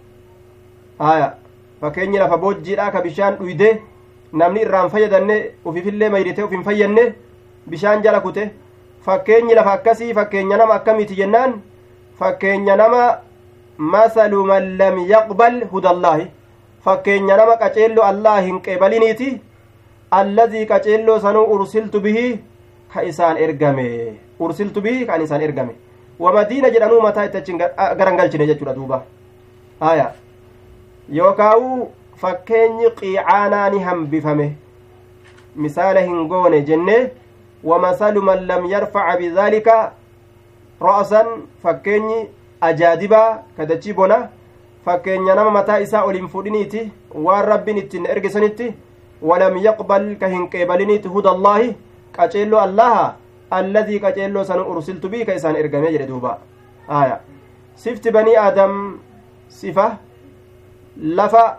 haya fakkeenyi lafa boojjiidha ka bishaan dhuyde namni irraan fayyadamne ufifillee mayrite uf hin fayyanne bishaan jala kute fakkeenyi lafa akkasii fakkeenya nama akkamiiti jennaan fakkeenya nama masalu man lam yaqbal hudallaahi fakkeenya nama qaceello allaha hin qeebaliniiti alladhii qaceelloo sanuu ursiltu bihi ka isaan ergame ursiltu bihi kan isaan ergame ومدينة جرانو متى تتشين غرانغالشين جتورا دوبا آية يوكاو فكيني قيعاناني هم بفمه مثاله هنغون جنة ومثال من لم يرفع بذلك رأسا فكيني أجادبا كدتشيبونا فكيني نما متى إساء الانفودينيتي والرب نتن إرقسنتي ولم يقبل كهنكيبالينيت هدى الله كأجيلو الله الذي كجلو سن أرسلت به كيسان إرقامي جل دوبا آية صفت بني آدم صفة لفا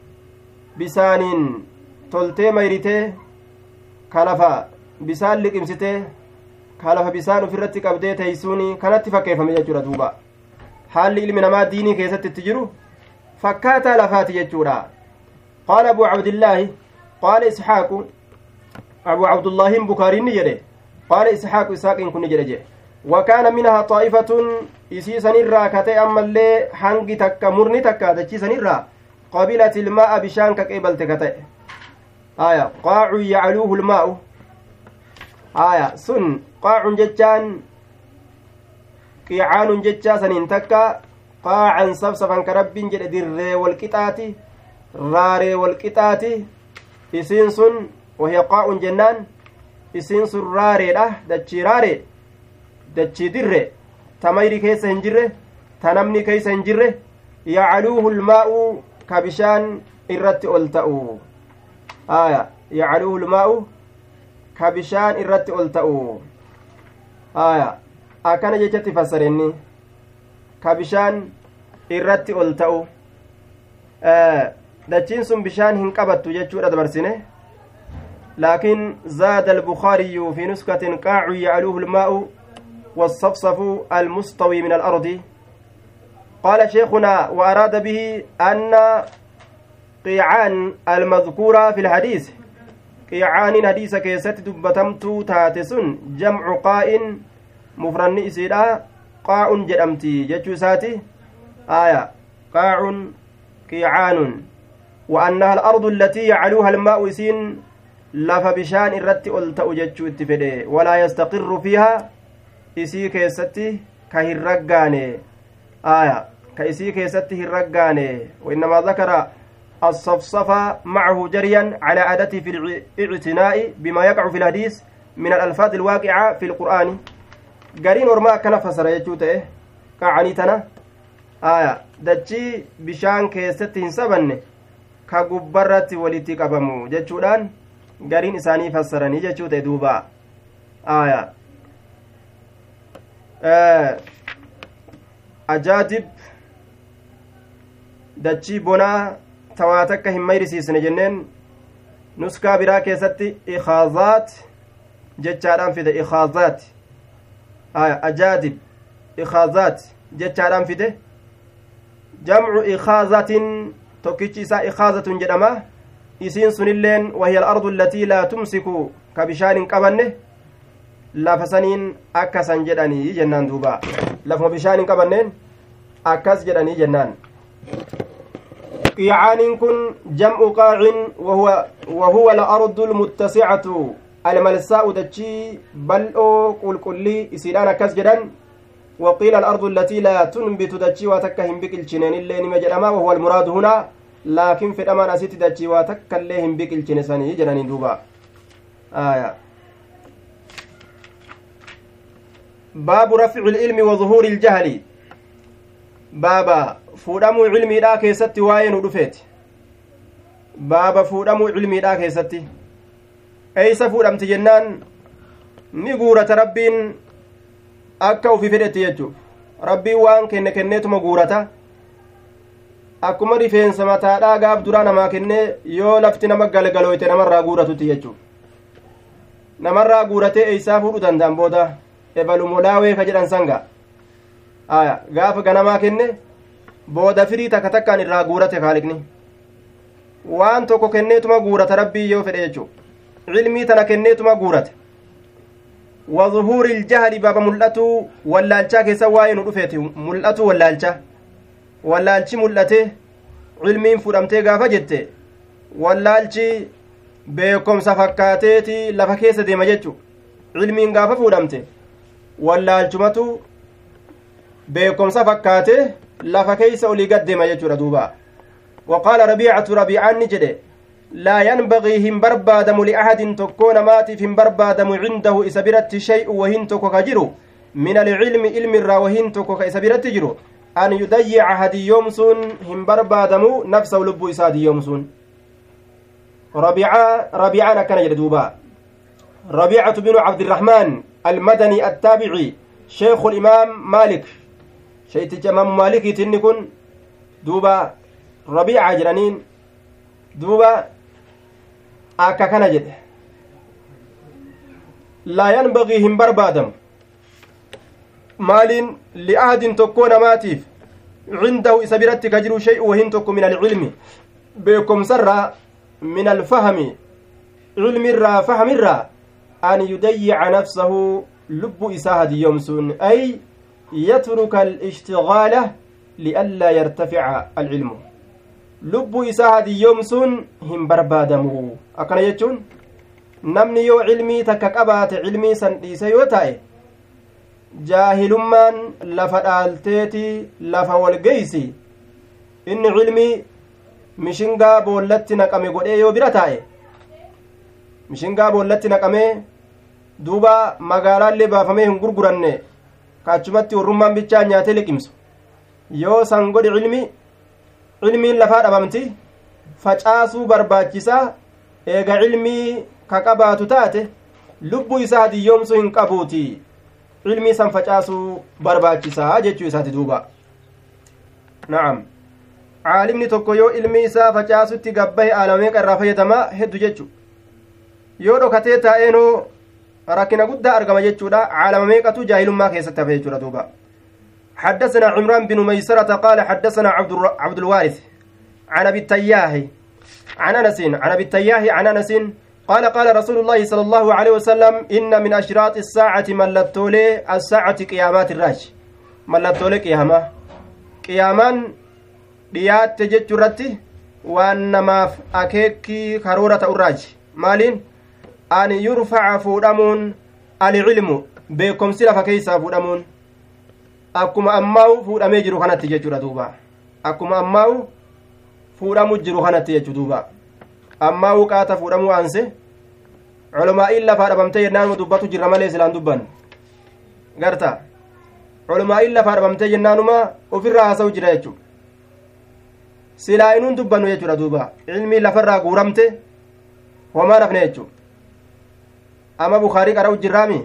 بسان تلتي ميرتي كلفا بسان لقمستي كلفا بسان فرتي قبدي تيسوني كانت فكيف مججورة دوبا حال علم نما ديني كيست تجرو فكاتا لفات يجورا قال أبو عبد الله قال إسحاق أبو عبد الله بكاري نجري قال إسحاق إن كن جرجه وكان منها طائفة إسي سنرى كتي أما اللي حنقي تكا مرني تكا دجي سنرى قبلة الماء بشان كقبل تكتي آية قاع يعلوه الماء آية سن قاع ججان قيعان ججا سنين تكا قاعا صفصفا كرب جل در والكتات رار والكتات إسين سن وهي قاع جنان isiin sun raareedha dachii raare dachii dirre ta mayri keessa hin jirre ta namni keessa hin jirre yacaluuhu lmaa'u ka bishaan irratti ol ta'u aya yacaluuhu lmaa'u ka bishaan irratti ol ta'u aya akkana jechatti fassarenni ka bishaan irratti ol ta'u dachiin sun bishaan hin qabattu jechuudha dabarsine لكن زاد البخاري في نسخة قاع يعلوه الماء والصفصف المستوي من الأرض قال شيخنا وأراد به أن قيعان المذكورة في الحديث قيعان حديث كيست دبتمت تاتسن جمع قاء مفرن إسيرا قاع جرمتي جتشوساتي آية قاع قيعان وأنها الأرض التي يعلوها الماء سين lafa bishaan irratti ol ta'u jechuu itti fedhe walaa yastaqirru fiihaa isii keessatti ka hin raggaane aya ka isii keessatti hin raggaane wainnamaa zakara الصفصفة معه جريا على عادته في الاعتناء بما يقع في الحديث من الألفاظ الواقعة في القرآن قرين ورما كان فسر يجوته كعنيتنا آية دجي بشان كيستين سبن كغبرت ولتي قبمو جچودان قرين إساني فسرني جچوته دوبا آية أجادب دجي بنا تواتك هم ميرسيسن جنين نسكا برا كيستي إخاذات جتشاران في إخاذات ajaadib ikhaazaat jechaadhaan fide jamcu ikhaazatin tokkichi isaa ikhaazatun jedhama isiin sunilleen wahiya al-ardu allatii laa tumsiku ka bishaan hin qabanne lafa saniin akkasan jedhanii jennaan duuba lafuma bishaan hin qabanneen akkas jedhanii jennaan qiyaaniin kun jam'u qaacin wahuwa al-ardu almuttasi'atu almalsaa'u dachii bal'oo qulqullii isiidhaan akkas jedhan وقيل الأرض التي لا تنبت دجي واتك هم بكلشنين اللي نما جدما وهو المراد هنا لكن في الأمان أسيت دجي واتك اللي هم بكلشن سني جنان دوبا باب رفع العلم وظهور الجهل بابا فودمو علمي دا كيستي واين ودفيت بابا فودمو علمي دا كيستي أي سفودم تجنان نقورة ربين akka ufi fedhetti jechuuf rabbiin waan kenneetuma guurata akkuma rifeensa mataadhaa gaaf duraa namaa kennee yoo lafti nama galgalooyte namarraa guuratutti jechuuf namarraa guuratee eeysaa fuudhu danda'an booda ebalumolaawee ka jedhan sanga gaafa ganamaa kenne booda firii takka takkaan irraa guurate kaaliqni waan tokko kenneetuma guurata rabbii yoo fedhe jechuuf cilmii tana kenneetuma guurate وظهور الجهل باب ملأتو واللالچا كيسا واين ودفيتي ملأتو واللالچا واللالچي ملأته علمين فدمتي غافا جته واللالچي بكم سفكاتيتي لفا كيسا ديما جچو علمين غافا فدمتي واللالچمتو بكم سفكاتي لفا كيسا ولي قد ديما جچو ردوبا وقال ربيعة ربيعان نجده لا ينبغي هم بربادم لأحد تكون ماتي هم بربادم عنده إسابرت شيء وهن تكو كجرو من العلم علم الرا وهن تكو كإسابرت جرو أن يضيع هدي يومسون هم بربادم نفسه لب إسادي يومسون ربيعة كان يردوبا ربيعة بن عبد الرحمن المدني التابعي شيخ الإمام مالك شيخ الإمام مالك تنكن دوبا ربيعة جرانين دوبا akka kana jedhe laa yanbagii hin barbaadamu maaliin li'aadin tokkoo namaatiif cindahu isa biratti ka jiru shay'u wahin tokko min alcilmi beekomsarraa min alfahmi cilmirraa fahmirraa an yudayyica nafsahu lubbu isaa hadiyoomsuun ay yatruka alishtigaala lianlaa yartafica alcilmu lubbu isaa hadiyoomsuun hin barbaadamu akkana jechuun namni yoo cilmii takka qabaate cilmii san dhiise yoo ta'e jaahilummaan lafa dhaalteeti lafa walgeysi inni cilmii mishingaa boollatti naqame godhee yoo bira taa'e mishingaa boollatti naqamee duuba magaalaallee baafamee hin gurguranne kaachumatti warrummaan bichaa nyaatee liqimsu yoo san godhe cilmiin lafaa dhabamti facaasuu barbaachisaa eega cilmii ka qabaatu taate lubbuu isaa hadiyoomsuu hin qabuuti cilmii san facaasuu barbaachisaa jechuu isaati duuba na'am caalimni tokko yoo ilmi isaa facaasutti gabbahe aalamee qarraa fayyadamaa heddu jechu yoo dhokatee taa'eenoo rakkina guddaa argama jechuudha caalama meeqatu jaahilummaa keessatti hafe jechuudha duuba حدثنا عمران بن ميسرة قال حدثنا عبد الوارث عن أبي التياه عن أنس قال قال رسول الله صلى الله عليه وسلم إن من أشراط الساعة ملتولي الساعة قيامات الراج ملتولي قيامان ديات تجترتي وأنما أكيكي كرورة الراج مالين أن يرفع فودامون العلم بكم سلف كيسا فودامون akkuma ammaa'u fuudhamee jiru kanatti jechuudha duuba akkuma ammaa'u fuudhamu jiru kanatti jechuudha duuba ammaa'u qaata fuudhamuu aanse culumaa'iin lafaa dhabamtee jennaanuma dubbatu jirra malee silaan dubban garta culumaa'iin lafaa dhabamtee jennaanuma ofirraa haasa'u jira jechuudha silaa inuun dubbannu jechuudha duuba ilmii lafarraa guuramte homaa nafne jechuudha ama bukaarii qara'u jirraami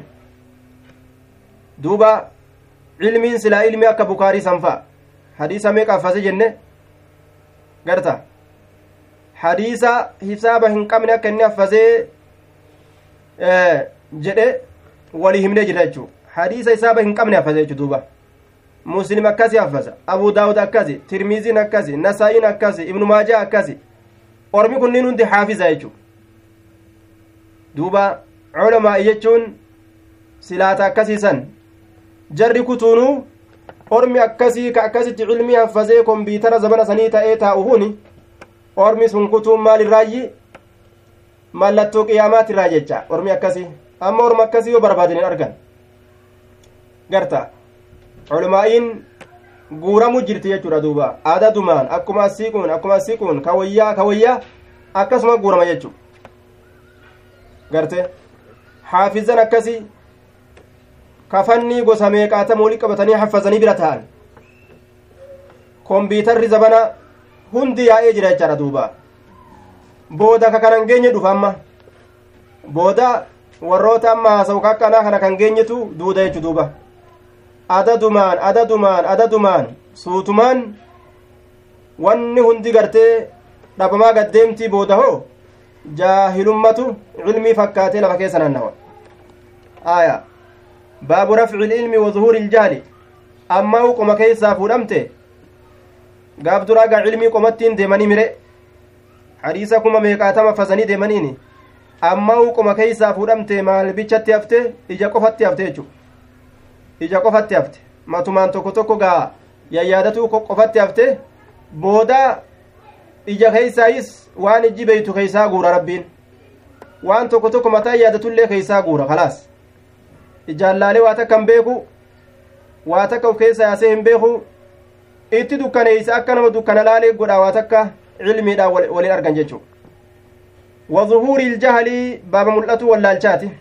duuba ilmiin silaa ilmi akka bukaarii sanfa hadiisa meeqa affase jenne garta hadiisa hisaaba hin qabne akka inni affasee jedhe walii himnee jira jechuu hadiisa isaaba hin qabne haffaza jechu duuba muslim akkasi haffaza abu daawud akkasi tirmiziin akkasi nasaa'iin akkasi ibnu maajaa akkasi ormi kunniin hundi haafiza jechu duuba culamaa'i jechuun silaata akkasiisan jarri kutuunuu ormi akkasii ka akkasitti cilmii haffazee kompiitara zabana sanii ta'ee taa'uhuni ormi sun kutuun maalirraayyi mallattoo qiyaamaatirraa jecha ormi akkasii amma orma akkasii yoo barbaadanii argan garta culamaa'iin guuramu jirti jechuudha duuba aadadumaan akkuma asiiquun kawayyaa akkasuma guurama jechu garte haafizan akkasii kafannii gosa meeqaatama walii qabatanii haffazanii bira ta'an kompiitarri zabana hundi yaa'ee jira jechaadha duuba booda ka kanan geenye dhufa amma booda warroota amma haasa'u kakkanaa kana kan geenyetu duuda jechu duuba adadumaan suutumaan wanni hundi gartee dhabamaa gaddeemtii booda hoo jaahilummatu cilmii fakkaatee lafa keessa nannawa aya baabu rafci ililmi wa zuhuuri iljaali ammaa qoma keessaa fuudhamte gaaf duraagaa cilmii qomattiin deemanii mire hadiisa kuma meeqaatama fasanii deemaniini ammaa qoma keessaa fuudhamte maal bichatti hafte ija qofatti hafte jechu ija qofatti hafte matumaan tokko gaa yayyaadatu qofatti hafte booda ija keessaayis waan ijji beeytu keessaa guura rabbiin waan tokko mataa yaadatullee keessaa guura khalaas ijaallaalee waa takka hin beeku waa takka of keessa yaasee hin beeku itti dukkaneeysa akka nama dukkana laalee godhaa waa takka cilmiidhaan waliin argan jechuu wa zuhuuri iljahalii baaba mul'atu wallaalchaati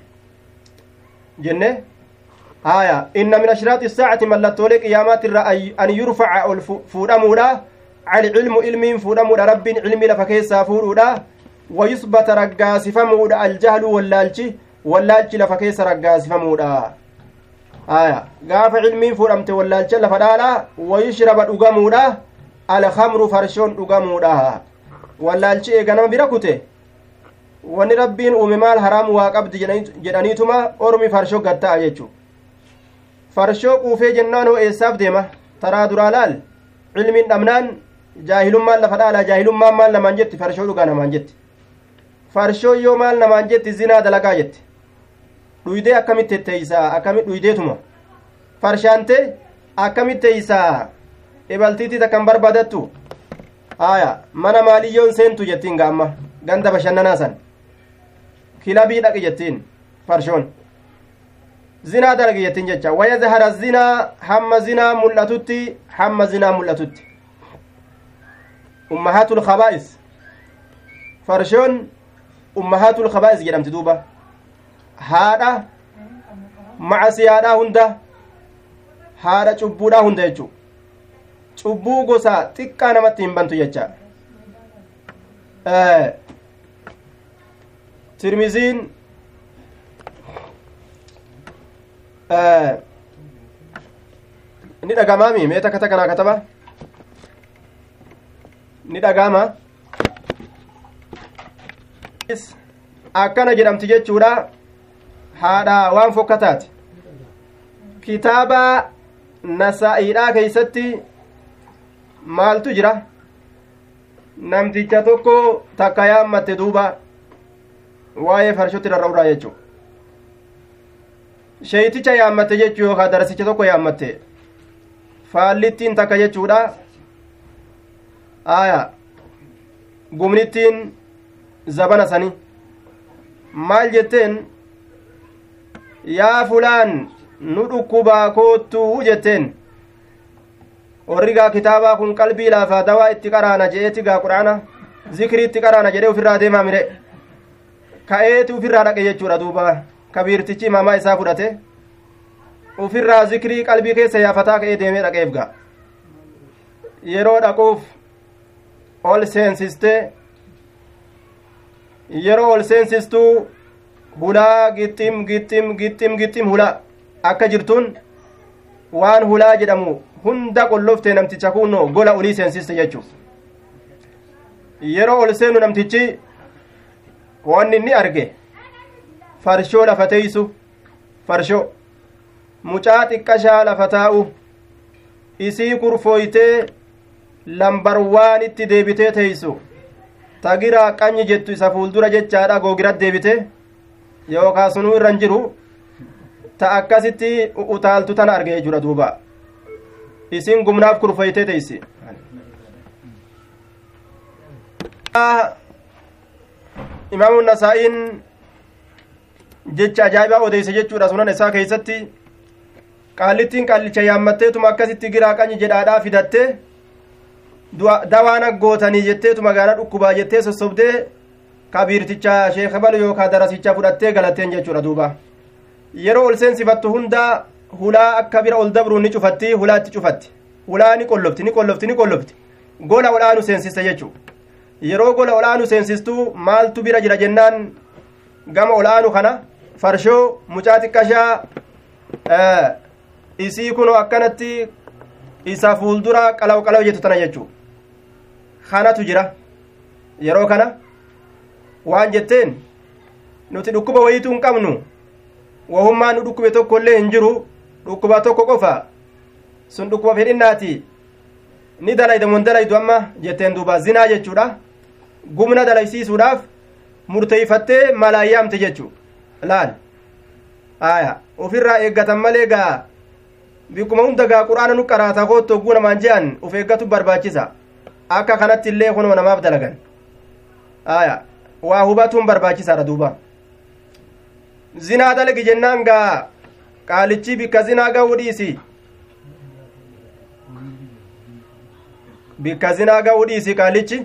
jenne haya inna min ashraati isaacati mallattoolee qiyaamaati irra an yurfaca ol fuudhamuudha alcilmu ilmiin fuudhamuudha rabbiin cilmii lafa keessaa fuudhuudha wayusbata raggaasifamuudha aljahlu wallaalchi lafa keessa raggaasifamuudha haya gaafa cilmiin fuudhamte wallaalcha lafa dhaalaa wayushraba dhugamuudha alkamru farshoon dhugamuudha wallaalchi eeganama bira kute wani rabbiin uume maal haraamu waa qabdi jedhaniituma ormi farshoo gatta'a jechuu farshoo quufee jennaan hoo eessaaf deema taraa duraa laal cilmiin dhabnaan jaahilummaan lafa dhaalaa jaahilummaan maal namaan jetti farshoo dhugaa namaan jetti farshoo yoo maal namaan jetti zinaa dalagaa jetti dhuydee akkamitti etteeysaa akkamit dhuydeetuma farshaante akkamitti teeysaa ebaltiitii takkan barbaadattu haya mana maaliyyoon seentu jettiin gaamma ganda bashannanaa san kilabii dhaqi jettiin farshoon zinaa dalagi jettiin jecha wayazhara zinaa hamma zinaa mul'atutti ummahatul khabaa'is farshoon ummahatul khabaa'is jedhamti duuba haadha macasiyaadhaa hunda haadha cubbuudhaa hunda jechuu cubbuu gosa xiqqaa namatti hin bantu jecha tirmiziin ni dhagamaami mee takka takkanaa kataba ni dhagama akkana jedhamti jechuudha haadha waan fokkataati kitaaba nasaa'iidhaa keeysatti maaltu jira namticha tokko takka yaammatte duuba waa'ee farshotti rarra'uudha jechuu sheeyticha yaammatte jechuu yookaan darasicha tokko yaammatte faallittiin takka jechuudha aya gumnittiin zabana sani maal jetteen yaa fulaan nu dhukkubaa koottuu jetteen orrigaa kitaabaa kun qalbii laafaa dawaa itti qaraana je'eeti gaa quraana zikrii itti qaraana jedhee ufirraa deemaa mire ka'eeti ufirraa dhaqe jechuudha duuba kabiirtichi imaamaa isaa fudhate ufirraa zikrii qalbii keessa yaafataa ka'ee deemee dhaqeef gaa yeroo dhaquuf ol seensistee yeroo ol seensistuu hulaa gixxim hulaa akka jirtuun waan hulaa jedhamu hunda qolloftee namticha kunoo gola olii seensiste jechuuf yeroo ol seenu namtichi wanni inni arge farshoo lafa teeysu farshoo mucaa xiqqashaa lafa taa'u isii kurfooytee lambarwaan itti deebitee teeysu tagiraa qanyi jettu isa fuuldura jechaadha googirat deebite yookaa sunuu irra hin jiru ta akkasitti utaaltu tana arge jechuudha duuba isin gumnaaf kurfooytee teeysi imaamu nasaa'iin jecha ajaa'ibaa odeeyse jechuudha sunan isaa keeysatti qaallittiin qaallicha yaammatteetuma akkasitti giraa qanyi jedhaadhaa fidatte dawaan aggootanii jetteetu magaalaa dhukkubaa jettee sossobdee kabiirticha sheeka balu yookaa darasicha fudhattee galatteen jechuudha duuba yeroo ol seensifattu hundaa hulaa akka bira ol dabruun ni cufatti hulaatti cufatti hulaa ni qollofti gola olaanu seensiste jechuu yeroo gola olaanu seensistuu maaltu bira jira jennaan gama olaanu kana farshoo mucaa xiqqashaa isii kunoo akkanatti isa fuuldura qalaw jettu tana jechuu kanatu jira yeroo kana waan jetteen nuti dhukkuba wayituu hin qabnu wahummaa nu dhukkube tokko illee hin jiru dhukkuba tokko qofa sun dhukkuba fedhinnaati ni dalaydamoon dalaydu amma jetteen duuba zinaa jechuudha gumna dalaysiisuudhaaf murteeyfattee malaayyaamte jechuu laal aya ofirraa eeggatan malee gaa bikkuma hunda gaa quraana nu qaraata koottu ogguu namaan je'an uf eeggatu barbaachisa akka kanatti illee kunoo namaaf dalagan aya waa hubatuun barbaachisaadha duuba zinaa dalagi jennaan gaa qaalichi bikka zinaa ga'uu dhiisi bikka zinaa ga'uu dhiisi qaalichi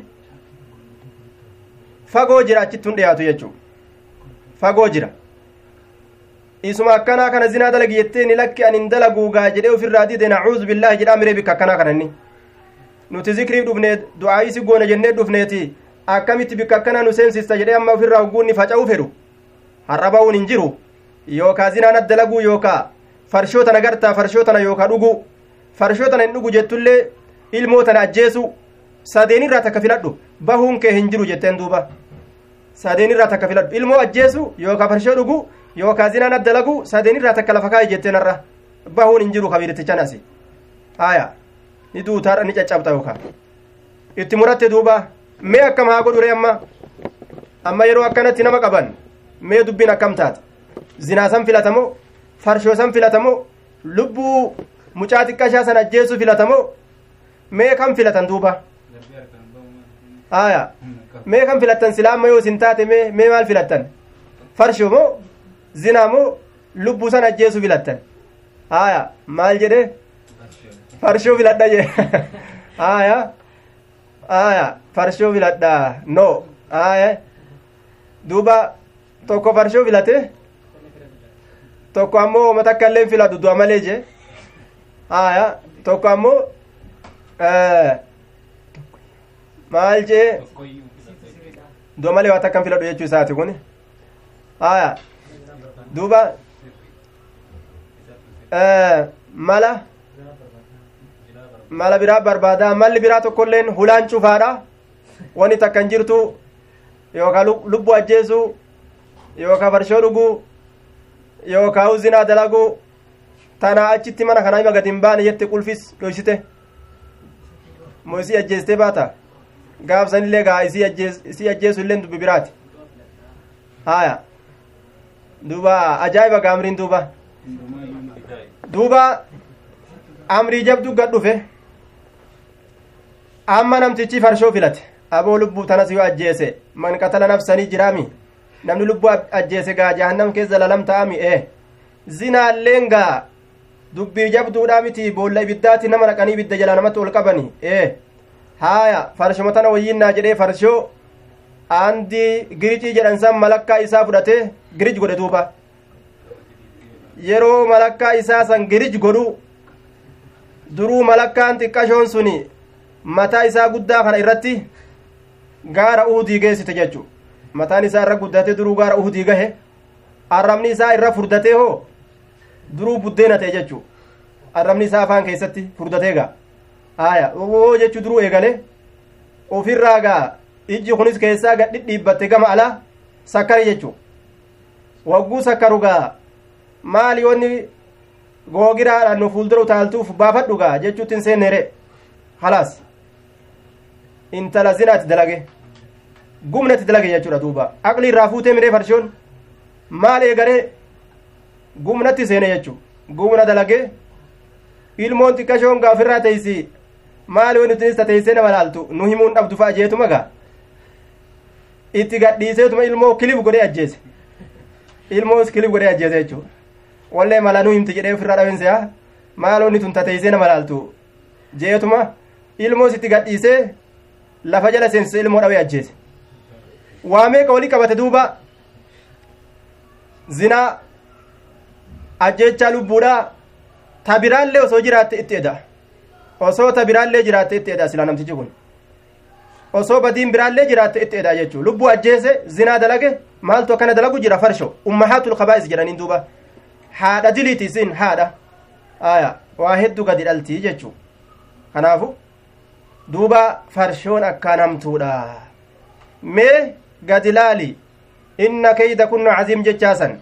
fagoo jira achitti hun dhiyaatu jechuu fagoo jira isuma akkanaa kana zinaa dalagi jettee ni lakki an hin dalaguugaa jedhee ofirraa dide nacuuzu billaahi jedhaa miree bikka akkanaa kananni nuti zikriif dhufne du'aayisi goone jennee dhufneeti akkamitti bikka akkanaa nu seensista jedhee amma ofirraa hogguunni faca'uu fedhu har'a ba'uun hin jiru yookaa zinaan addalaguu yookaa farshoo tana gartaa farshoo tana yookaa dhugu farshoo tana hin dhugu jettullee ilmoo tana ajjeesu sadeenirraa takka filadhu bahuun kee hin jiru jetteen duuba sadeenirraa takka filadhu ilmoo ajjeesu yookaa farshoo dhugu yookaa zinaan addalagu sadeenirraa takka lafa kaa'e jetteen har'a bahuun hin jiru kabiirtichan asi haya ni duutaarra ni caccabxa yookaa itti muratte duuba mee akkam haa godhure amma yeroo akkanatti nama qaban mee dubbiin akkam taate zinaa san filatamoo farshoo san filatamoo lubbuu mucaa xiqqashaa san ajjeessu filatamoo mee kan filatan duuba aya mee kan filattan silaa amma yoo isin taate mee maal filattan farshoo moo zinaa moo lubbuu san ajjeessu filattan aya maal jedhe farshoo filadha je aya farshoo filadha no aya duuba tokko farshoo filate tokko ammoo matakka illee filatu du'a malee je aya tokko ammoo maal jee du'a malee waa takkan filadhu jechuu isaati kun aya duuba mala biraa barbaadaa malli biraa tokkoilleen hulaan cufaadha wani takkan jirtu yookaa lubbuu ajjeesu yookaa farshoo dhuguu yookaa zinaa dalaguu tanaa achitti mana kanaa ima gad hin baane jette qulfis dhoysite moo isii ajjeestee baata gaafsanillee gaa isii ajjeesu illeen dubbi biraati haya duuba ajaa'iba gaa amriin duuba amrii jabdu gad dhufe amma namtichi farshoo filate aboo lubbuu tanas yoo ajjeese man qatala nafsanii jiraami namni lubbuu ajjeese gaa jahannam keessa lalam ta'ami zinaalleen gaa dubbii jabduudha miti boolla ibiddaatti nama naqanii ibidda jala namatti ol qabani haaya farshoma tana wayyinnaa jedhee farshoo aandii giricii jedhan san malakkaa isaa fudhatee girij godhe duuba yeroo malakkaa isaa san girij godhu duruu malakkaan xiqqashoon suni mataa isaa guddaa kana irratti gaara uhudii geessite jechu mataan isaa irra guddate duruu gaara uhudii gahe arrabni isaa irra furdatee hoo duruu buddeena ta'e jechu arrabni isaa afaan keessatti furdatee gaa aya oo jechu duruu eegale ofirraa gaa ijji kunis keessaa gad dhidhiibbatte gama alaa sakkari jechu wagguu sakkaru gaa maali wanni googiraadhaan nu fuuldura utaaltuuf baafadhu gaa jechuutti hin seenneere halaas intala zinaatti dalage gumnatti dalage jechuudha duuba aqli irraa fuutee miree farshoon maal eegaree gumnatti seene jechuu gumna dalage ilmoon xiqqashoon gaafirraa teeysi maali wani nuti teeysee nama laaltu nu himuun dhabdu fa'a jeetuma gaa itti gadhiiseetuma ilmoo kilib godhee ajjeese ilmoos kilib godhee ajjeese jechuudha wallee mala nu himti jedhee ofirraa dhawense haa maaloonni tun tateeysee nama laaltu jeetuma ilmoos itti gadhiisee lafa jala seensise ilmoo dhawee ajjeese waa meeqa walii qabate duuba zinaa ajjechaa lubbuudha ta biraallee osoo jiraatte itti eda osoo ta biraallee jiraatte itti eda silaa namtichi kun osoo badiin biraallee jiraatte itti eda jechuu lubbuu ajjeese zinaa dalage maaltu akkana dalagu jira farsho ummahaatul kabaa'is jedhaniin duuba haadha diliiti isin haadha aya waa hedduu gadi dhaltii jechuu kanaafu duuba farshoon akkaan hamtuudha mee gadi laali inna kayda kunna caziim jechaasan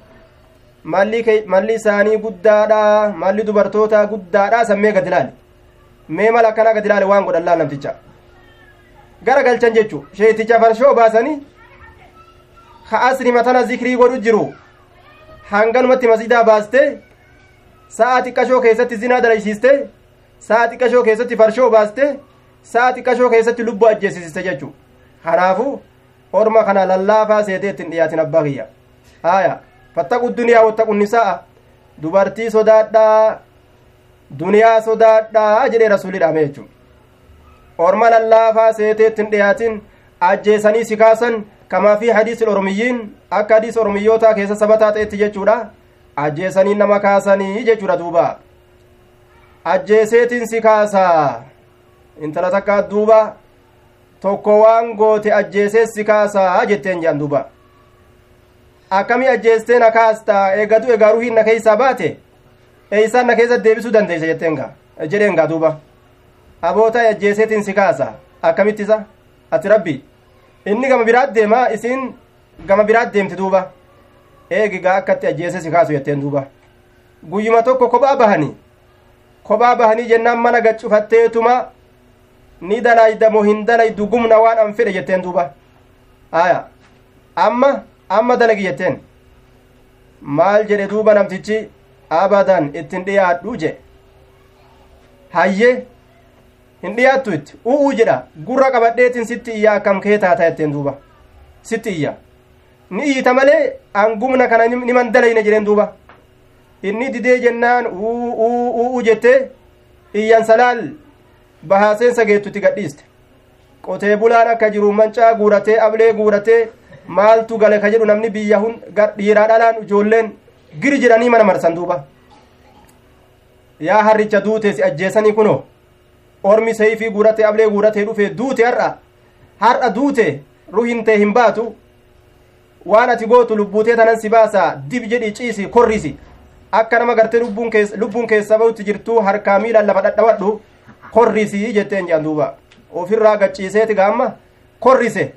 malli isaanii guddaadha malli dubartoota guddaadha san mee gadi laali mee mala akkanaa gadi laali waan godhan laal namticha gara galchan jechuu sheeticha farshoo baasanii ka asri matana zikrii godhu jiru hanganumatti masjidaa baaste sa'a xiqqashoo keessatti zinaa dalaysiiste sa'a xiqqashoo keessatti farshoo baaste sa'a xiqqashoo keessatti lubbuu ajjeesisiste jechuu kanaafu orma kana lallaafaa seetee ittiin dhiyaatin abbaa kiyya haya fattaqu duniyaa wattaqu nisaa dubartii sodaadhaa duniyaa sodaadhaa jedhee rasuulli dhaame jechuu orma lallaafaa seetee ittiin dhiyaatin ajjeesanii si kaasan kamaa fi hadiisil oromiyyiin akka hadiis oromiyyootaa keessa sabataa ta'etti jechuudha ajjeesanii nama kaasanii jechuudha duuba ajjeeseetiin si kaasaa intala takka duuba tokko waan goote ajjeesee si kaasaa jetteen jedhan duuba akkamii ajjeestee na kaastaa eegatu egaa ruhiin na keessaa baate eeysaan na keessa deebisuu dandeeysa jedheen gaa duuba aboota ajjeeseetiin si kaasaa akkamittisa ati rabbi inni gama biraat deema isiin gama biraat deemti duuba eegigaa akkatti ajjeese si kaasu jetteen duuba guyyuma tokko kophaa bahanii jennaan mana gaccufatteetuma ni dalayda moo hin dalaydu gumna waan an fedhe jetteen duuba aya amma dalagi jetteen maal jedhe duuba namtichi abadan ittin dhiyaadhu je hayyee hin dhiyaattu itti u'uu jedha gurra qabadheetin sitti iyya akkam kee taata jetteen duuba sitti iyya ni iyyita malee angumna kana niman dalayne jedheen duuba inni didee jennaan u'uu jettee iyyan salaal bahaaseensa geettutti gadhiiste qotee bulaan akka jiru mancaa guuratee ablee guuratee maaltu gale ka jedhu namni biyya dhiiraa dhalaan ijoolleen giri jedhanii mana marsan duuba yaa harricha duute si ajjeesanii kunoo ormi sayfii guuratee ablee guuratee dhufe duute har'a duute ruhin tee hin baatu waan ati gootu lubbuutee tanan si baasaa dib jedhi ciisi korrisi akka nama gartee lubbuun keessa ba'utti jirtuu harkaa miilaan lafa dhadhawadhu korrisi jetteen jedhan duuba ofirraa gacciiseeti gaamma korrise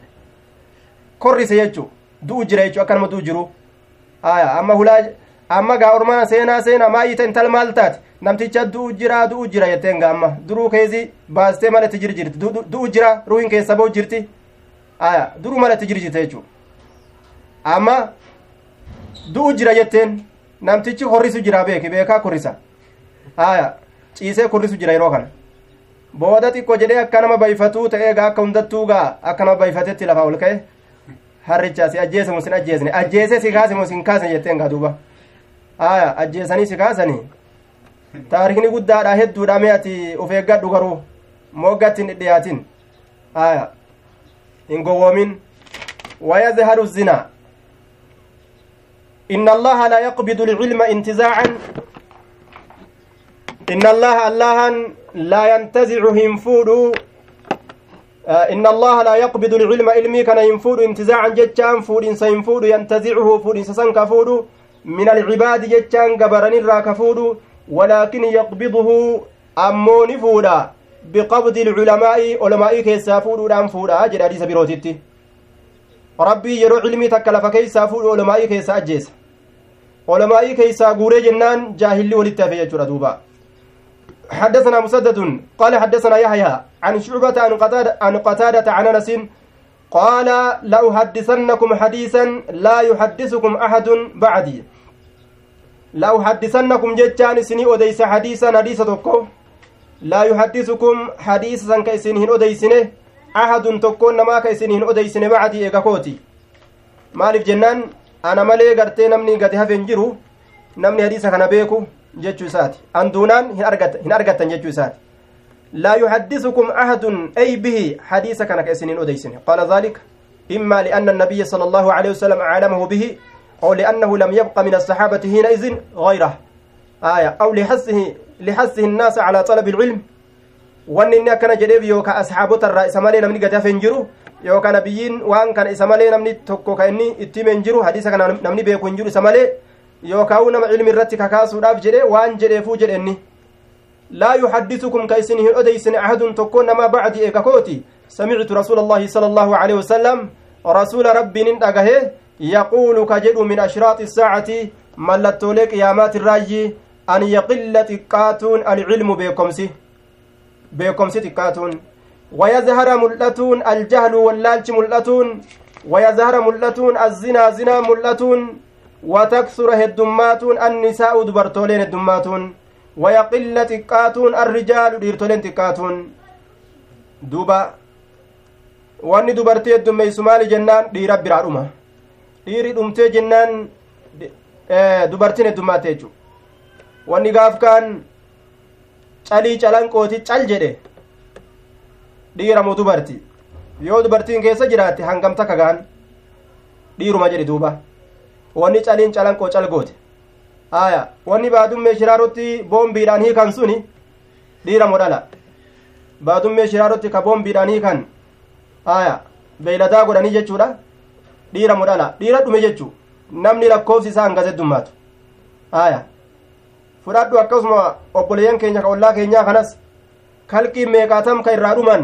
jechuu du'u jira jechuu akka nama du'u jiru aya amma gaa ormaa seenaa maayita intal maal taate namticha du'u jira jetteen gaamma duruu keezi baastee malatti jirti du'u jira ruhin keessa ba'u jirti aya duruu malatti jirti jechuu amma du'u jira jetteen namtichi korrisu jira beekaa korrisa aya ciisee korrisu jira yeroo kana booda xiqqoo jedhee akka nama bayfatuu ta'ee gaa akka hundattuu gaa akka nama bayfatetti lafa ol ka'e harricha si ajjeese moo sin ajjeesne ajjeese si kaase moo sin kaasne jetteen gaa duuba aya ajjeesanii si kaasanii taarikni guddaadha hedduudha mee ati of eeggadhu garuu moggatti hin dhiyaatin aya hin gowwoomin wayazharu zinaa inna allaha la yaqbidu alilma intizaacan inna allahan لا ينتزع هنفود إن الله لا يقبض العلم علمي كان ينفود انتزاعا جتان فود سينفود ينتزعه فود سسنكفود من العباد جتان قبرني الراكفود ولكن يقبضه أمون فودا بقبض العلماء علماء كيسافود ودام فودا جد حديث بروتيتي ربي يرو علمي تكلف كيسافود علماء كيساجيس علماء كيسا غوري جنان جاهلي ولتافي يجرى دوبا حدثنا مسدد قال حدثنا يحيى عن شعبة عن قتادة عن أنس قال لأحدثنكم حديثا لا يحدثكم أحد بعدي لأحدثنكم جتان سني أديس حديثا تكو لا يحدثكم حديثا كيسنهن أديسنه أحد تكو نما كيسنهن أديسنه بعدي إيقاكوتي مالف جنان أنا مالي قرتي نمني قد هفن جرو نمني حديثا كان بيكو جتشو ساتي أندونان هن أرغتن جتشو ساتي لا يحدثكم أحد أي به حديثا كان كيسنهن أديسنه قال ذلك إما لأن النبي صلى الله عليه وسلم أعلمه به أو لأنه لم يبق من الصحابة حينئذ غيره أو لحثه الناس على طلب العلم وأن كان جديب يوكا أصحابه الرئيس مالي نمني قد يفنجروا يوكا نبيين وأن كان إسمالي نمني تكو كأني اتمنجروا حديثا كان نمني بيكونجروا إسمالي يوكا ونم علم الرتك كاسو راب جدي وأن جدي فوجد إني لا يحدثكم كيسنه أديسن أحد تكون ما بعد إيكاكوتي سمعت رسول الله صلى الله عليه وسلم رسول ربي ننتقه يقول كجد من أشراط الساعة ملتولك يامات الراجي أن يقل تقاتون العلم بكمسي تقاتون ويظهر ملتون الجهل واللالج ملتون ويظهر ملتون الزنا زنا ملتون وتكثر الدماتون النساء دبرتولين الدماتون ويقل تقاتون الرجال ديرتولين تقاتون دوبا واني دبرتي الدميس مالي جنان ديرا برارuma dhiiri dhumtee jennaan dubartiin heddummaate jechu wanni gaaf kaan calii calanqooti cal jedhe dhiiramu dubarti yoo dubartiin keessa jiraatte hangam takka gaan dhiiruma jedhe duuba wanni caliin calanqoo calgoote aya wanni baadummee shiraarotti boombiidhaan hiikan suni dhiiramu dhala baadummee shiraarotti ka boombiidhaan hiikan aya beeyladaa godhanii jechuudha dhiira mudhala dhiira dhume jechuu namni lakkoofsi isaa hangase dummaatu aya fudhadhu akkasuma obboleeyyan keenya ka ollaa keenyaa kanas kalqii meeqaatam ka irraa dhuman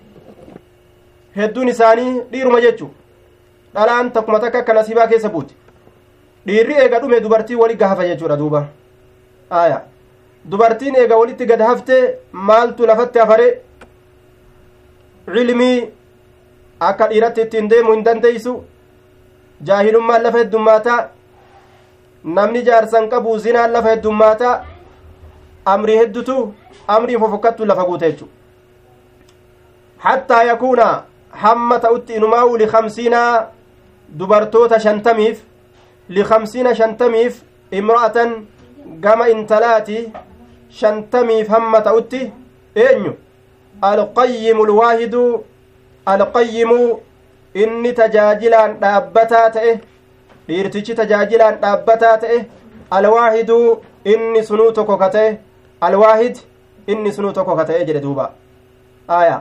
hedduun isaanii dhiiruma jechuu dhalaan takkuma takka akka nasiibaa keessa buuti dhiirri eega dhume dubartii wali gahafa jechuudha duuba aya dubartiin eega walitti gad hafte maaltu lafatti hafare cilmii akka dhiiratti ittiin deemuu hin dandeeysu jaahilummaan lafa heddummaata namni jaarsan qabu zinaan lafa heddummaata amrii heddutu amriin fofokkattu lafa guute jechu hattaa yakuuna hamma ta'utti inumaa'u likamsiina dubartoota shantamiif imra'atan gama intalaati shantamiif hamma ta'utti eenyu alqayyimu lwaahidu alqayyimu inni tajaajilaan dhaabbataa ta'e dhiirtichi tajaajilaan dhaabbataa ta'e alwaahidu inni sunuu tokko ka ta'e alwaahid inni sunuu tokko ka ta'e jedhe duuba aya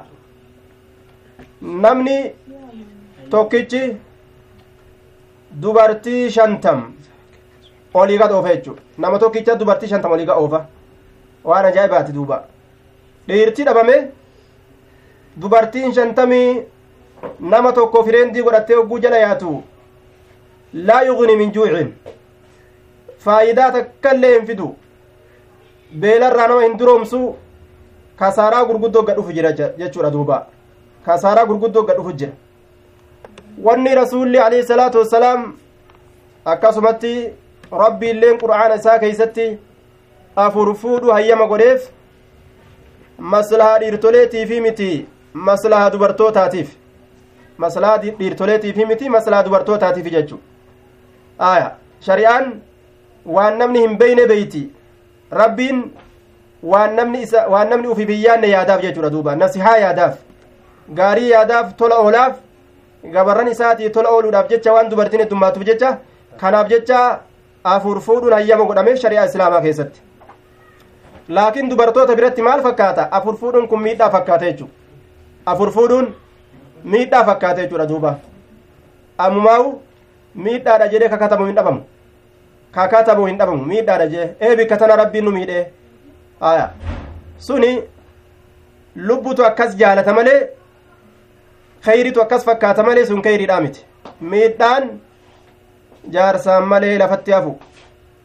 namni tokkichi dubartii 50 olii gad oofa jechu nama tokkicha dubartii 50 olii gad oofa waan ajaa'ibaati duuba dhiirti dhabame dubartiin 50 nama tokko fireendii godhattee hogguu jala yaatu laa yughni min juucin faayidaa takkaillee hin fidu beelarraa nama hin duroomsu kasaaraa gurguddoo gad dhufu jira jechuudha duuba kasaaraa gurguddoo gad dhufu jira wanni rasuulli alayhi salaatu wassalaam akkasumatti rabbi illeen qur'aana isaa keeysatti afur fuudhu hayyama godheef maslahaa dhiirtoleetii fi miti maslahaa dubartootaatiif maslahaa dhiirtoleetii fi miti maslahaa dubartootaatiif jechuu aya shari'aan waan namni hin beyne beeyti rabbiin waan namni ufi biyyaanne yaadaaf jechuudha duuba nasihaa yaadaaf gaarii yaadaaf tola oolaaf gabarran isaatii tola ooluudhaaf jecha waan dubartiin heddummaatuuf jecha kanaaf jecha afur fuudhuun hayyama godhameef shari'aa islaamaa keessatti laakiin dubartoota biratti maal fakkaata afur fuudhuun kun miidhaa fakkaata jechuudha afur fuudhuun miidhaa fakkaata jechuudha duuba ammumaa'u miidhaadha jedhee kakatamu hin dhabamu kakatamu hin dhabamu miidhaadha jedhee bikka tana rabbiin nu miidhee aya suni lubbutu akkas jaalata malee khayritu akkas fakkaata malee sun khayriidhaa miti miidhaan jaarsaan malee lafatti hafu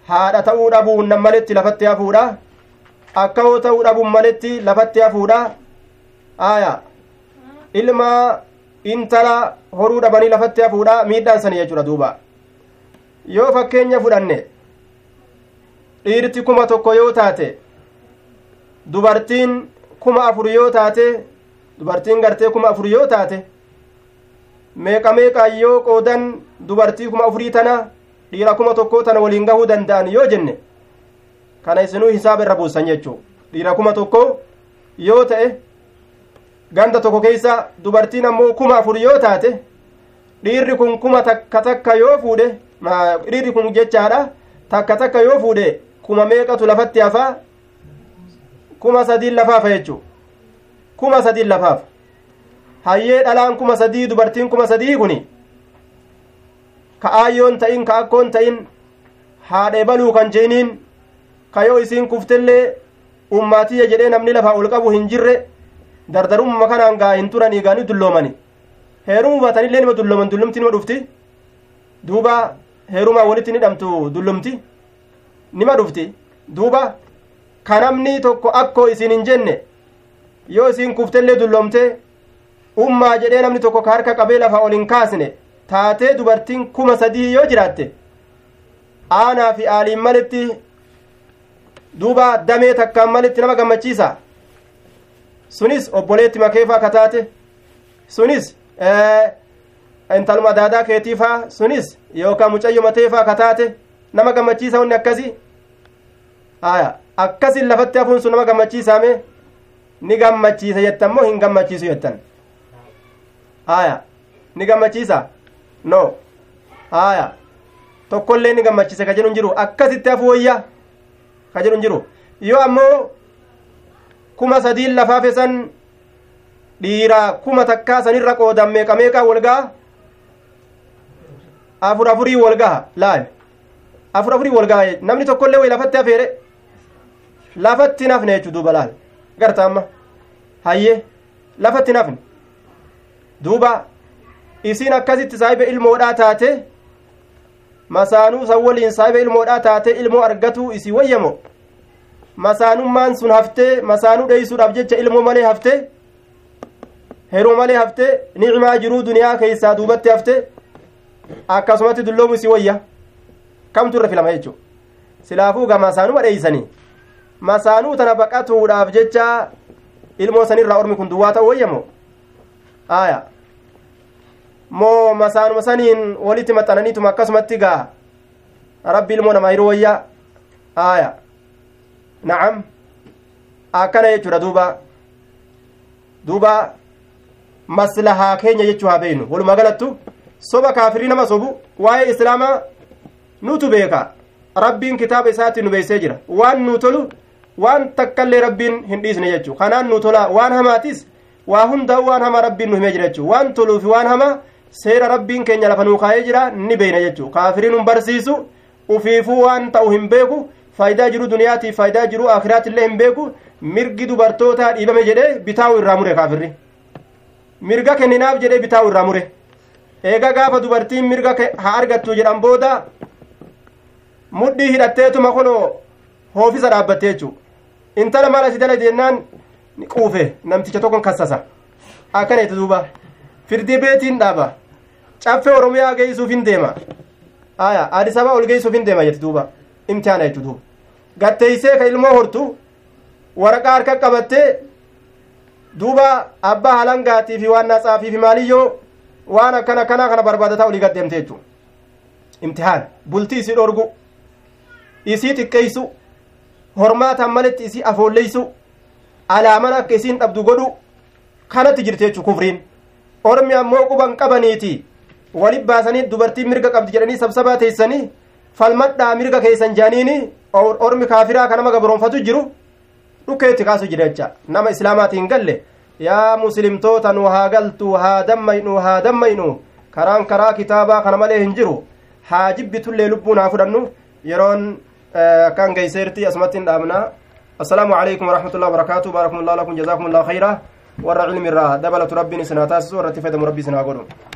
haadha ta'uu dhabuun nan maletti lafatti hafuudha akka hoo ta'uu dhabuun maletti lafatti hafuudha aya ilma intala horuu dhabanii lafatti hafuudha miidhaan sanii jechuudha duuba yoo fakkeenya fudhanne dhiirti 1,000 yoo taate dubartiin 4,000 yoo taate dubartiin gartee 4,000 yoo taate meeqa yoo qoodan dubartii 4,000 tana dhiira 1,000 tana waliin gahuu danda'an yoo jenne kana isinuu hisaaba irra buusan jechuu dhiira 1,000 yoo ta'e ganda tokko keessa dubartiin ammoo 4,000 yoo taate dhiirri kun 1,000 takka yoo fuudhe dhiirri kun jechaadha takka yoo fuudhe 1,000 lafatti hafaa 3,000 lafaafa jechuu 3,000 lafaafa hayyee dhalaan 3,000 dubartiin 3,000 kuni ka aayyoon ta'in ka akkoon ta'in haadhee baluu kan jeeniin ka yoo isiin kuftellee ummaatiyya jedhee namni lafaa ol qabu hin jirre dardarumma kanaan gaa hin turan eegaanii dulloomani heeruma batanillee nima dullooman dullumti nima dhufti duuba heerumaa walitti ni dhamtu dullumti nima dhufti duuba ka namni tokko akkoo isiin hin jenne yoo isiin kuftellee dulloomte ummaa jedhee namni tokko ka harka qabee lafaa ol hin kaasne taatee dubartiin 3,000 yoo jiraatte aanaa fi aaliin malitti duuba damee takkaan malitti nama gammachiisa sunis obboleetti makeefaa kataate sunis intaluma daadaa keetiifaa sunis yookaan mucayyoo mateefaa kataate nama gammachiisa wanni akkasii akkasin lafatti hafuun sun nama gammachiisaame ni gammachiisa jettan moo hin gammachiisu jettan ni gammachiisa no tokkollee ni gammachiisa ka jedhu hin jiru akkasitti hafu wayya ka jedhu hin jiru yoo ammoo 3,000 lafaafe san dhiira 1,000 sanirra qoodan meeqa walgaa 4 walgaha laal 4 walgaha namni tokkollee way lafatti hafeere lafatti nafne jechuu duuba laal garta amma hayyee lafatti nafne duuba isiin akkasitti saahiba ilmoodhaa taate masaanuu san waliin saahiba ilmoodhaa taate ilmoo argatu isii wayyamo masaanummaan sun haftee masaanuu dheeysuudhaaf jecha ilmoo malee haftee heroo malee haftee ni'imaa jiruu duniyaa keessaa duubatti haftee akkasumatti dulloomu isii wayya kamtu irra filama jechuu silaafuu ga masaanuma dheeysanii masaanuu tana baqatuudhaaf jecha ilmoo sanirraa ormi kun duwwaa ta'u wayyamo moo masaanuma saniin walitti maxxananiituma akkasumatti gaa rabbi ilmoo namaa hiruu wayya na'am akkana jechuudha duuba maslahaa keenya jechuu haa beeynu walumaa galattu soba kaafirii nama sobu waa'ee islaamaa nutu beeka rabbiin kitaaba isaatiin nu beeysee jira waan nu tolu waan takkallee rabbiin hin dhiisne jechuu kanaan nu tola waan hamaatis waa hundaa'u waan hamaa rabbiin nu himee jira jechuu waan toluufi waan hamaa seera rabbiin keenya lafa nuu kaayee jira ni beeyna jechuu kaafiriin nun barsiisu ufiifuu waan ta'u hin beeku faayidaa jiru duniyaatiif faayidaa jiru akhiraatillee hin beeku mirgi dubartootaa dhiibame jedhee bitaa'u irraa mure kaafirri mirga kenninaaf jedhee bitaa'u irraa mure eega gaafa dubartiin mirga haa argattu jedhan booda mudhii hidhatteetuma kunoo hoofisa dhaabbatte jechuu intala maal asi dala jennaan quufe namticha tokkon kassasa akkaneeti duuba firdii beetiin dhaaba caffee oromiyaa geeysuuf hin deema Addis Ababa ol geeysuuf hin deema jetti duuba imtihaana jechuu duuba gatteeysee ka ilmoo hortu waraqaa harka qabattee duuba abbaa halangaatii fi waan naasaafi fi maaliyyoo waan akkana kana barbaadataa olii gaddeemte jechuu imtihaan bultii isii dhorgu isii xiqqeeysu hormaataan maletti isii afoolleeysu alaaman akka isiin dhabdu godhu kanatti jirti jechuu kufriin ormi ammoo quban qabaniiti walit baasanii dubartiin mirga qabdi jedhanii sabsabaa teessanii falmadhaa mirga keessan jaaniini ormi kaafiraa kanama gabroonfatu jiru dhukkeetti kaasu jira jecha nama islaamaatiin galle yaa muslimtoota nu haa galtu haa dammaynu karaan karaa kitaabaa kana malee hin jiru haa jibbitullee lubbuun haa fudhannu yeroon akkaan geeyseerti asumatti hin dhaabna assalaamu calaykum waraxmatullahi wabarakaatu baarakumullahu lakum jazaakumullahu khayra warra cilmi irraa dabalatu rabbiin isin haa taasisu warratti fedhamu rabbii isin haa godhu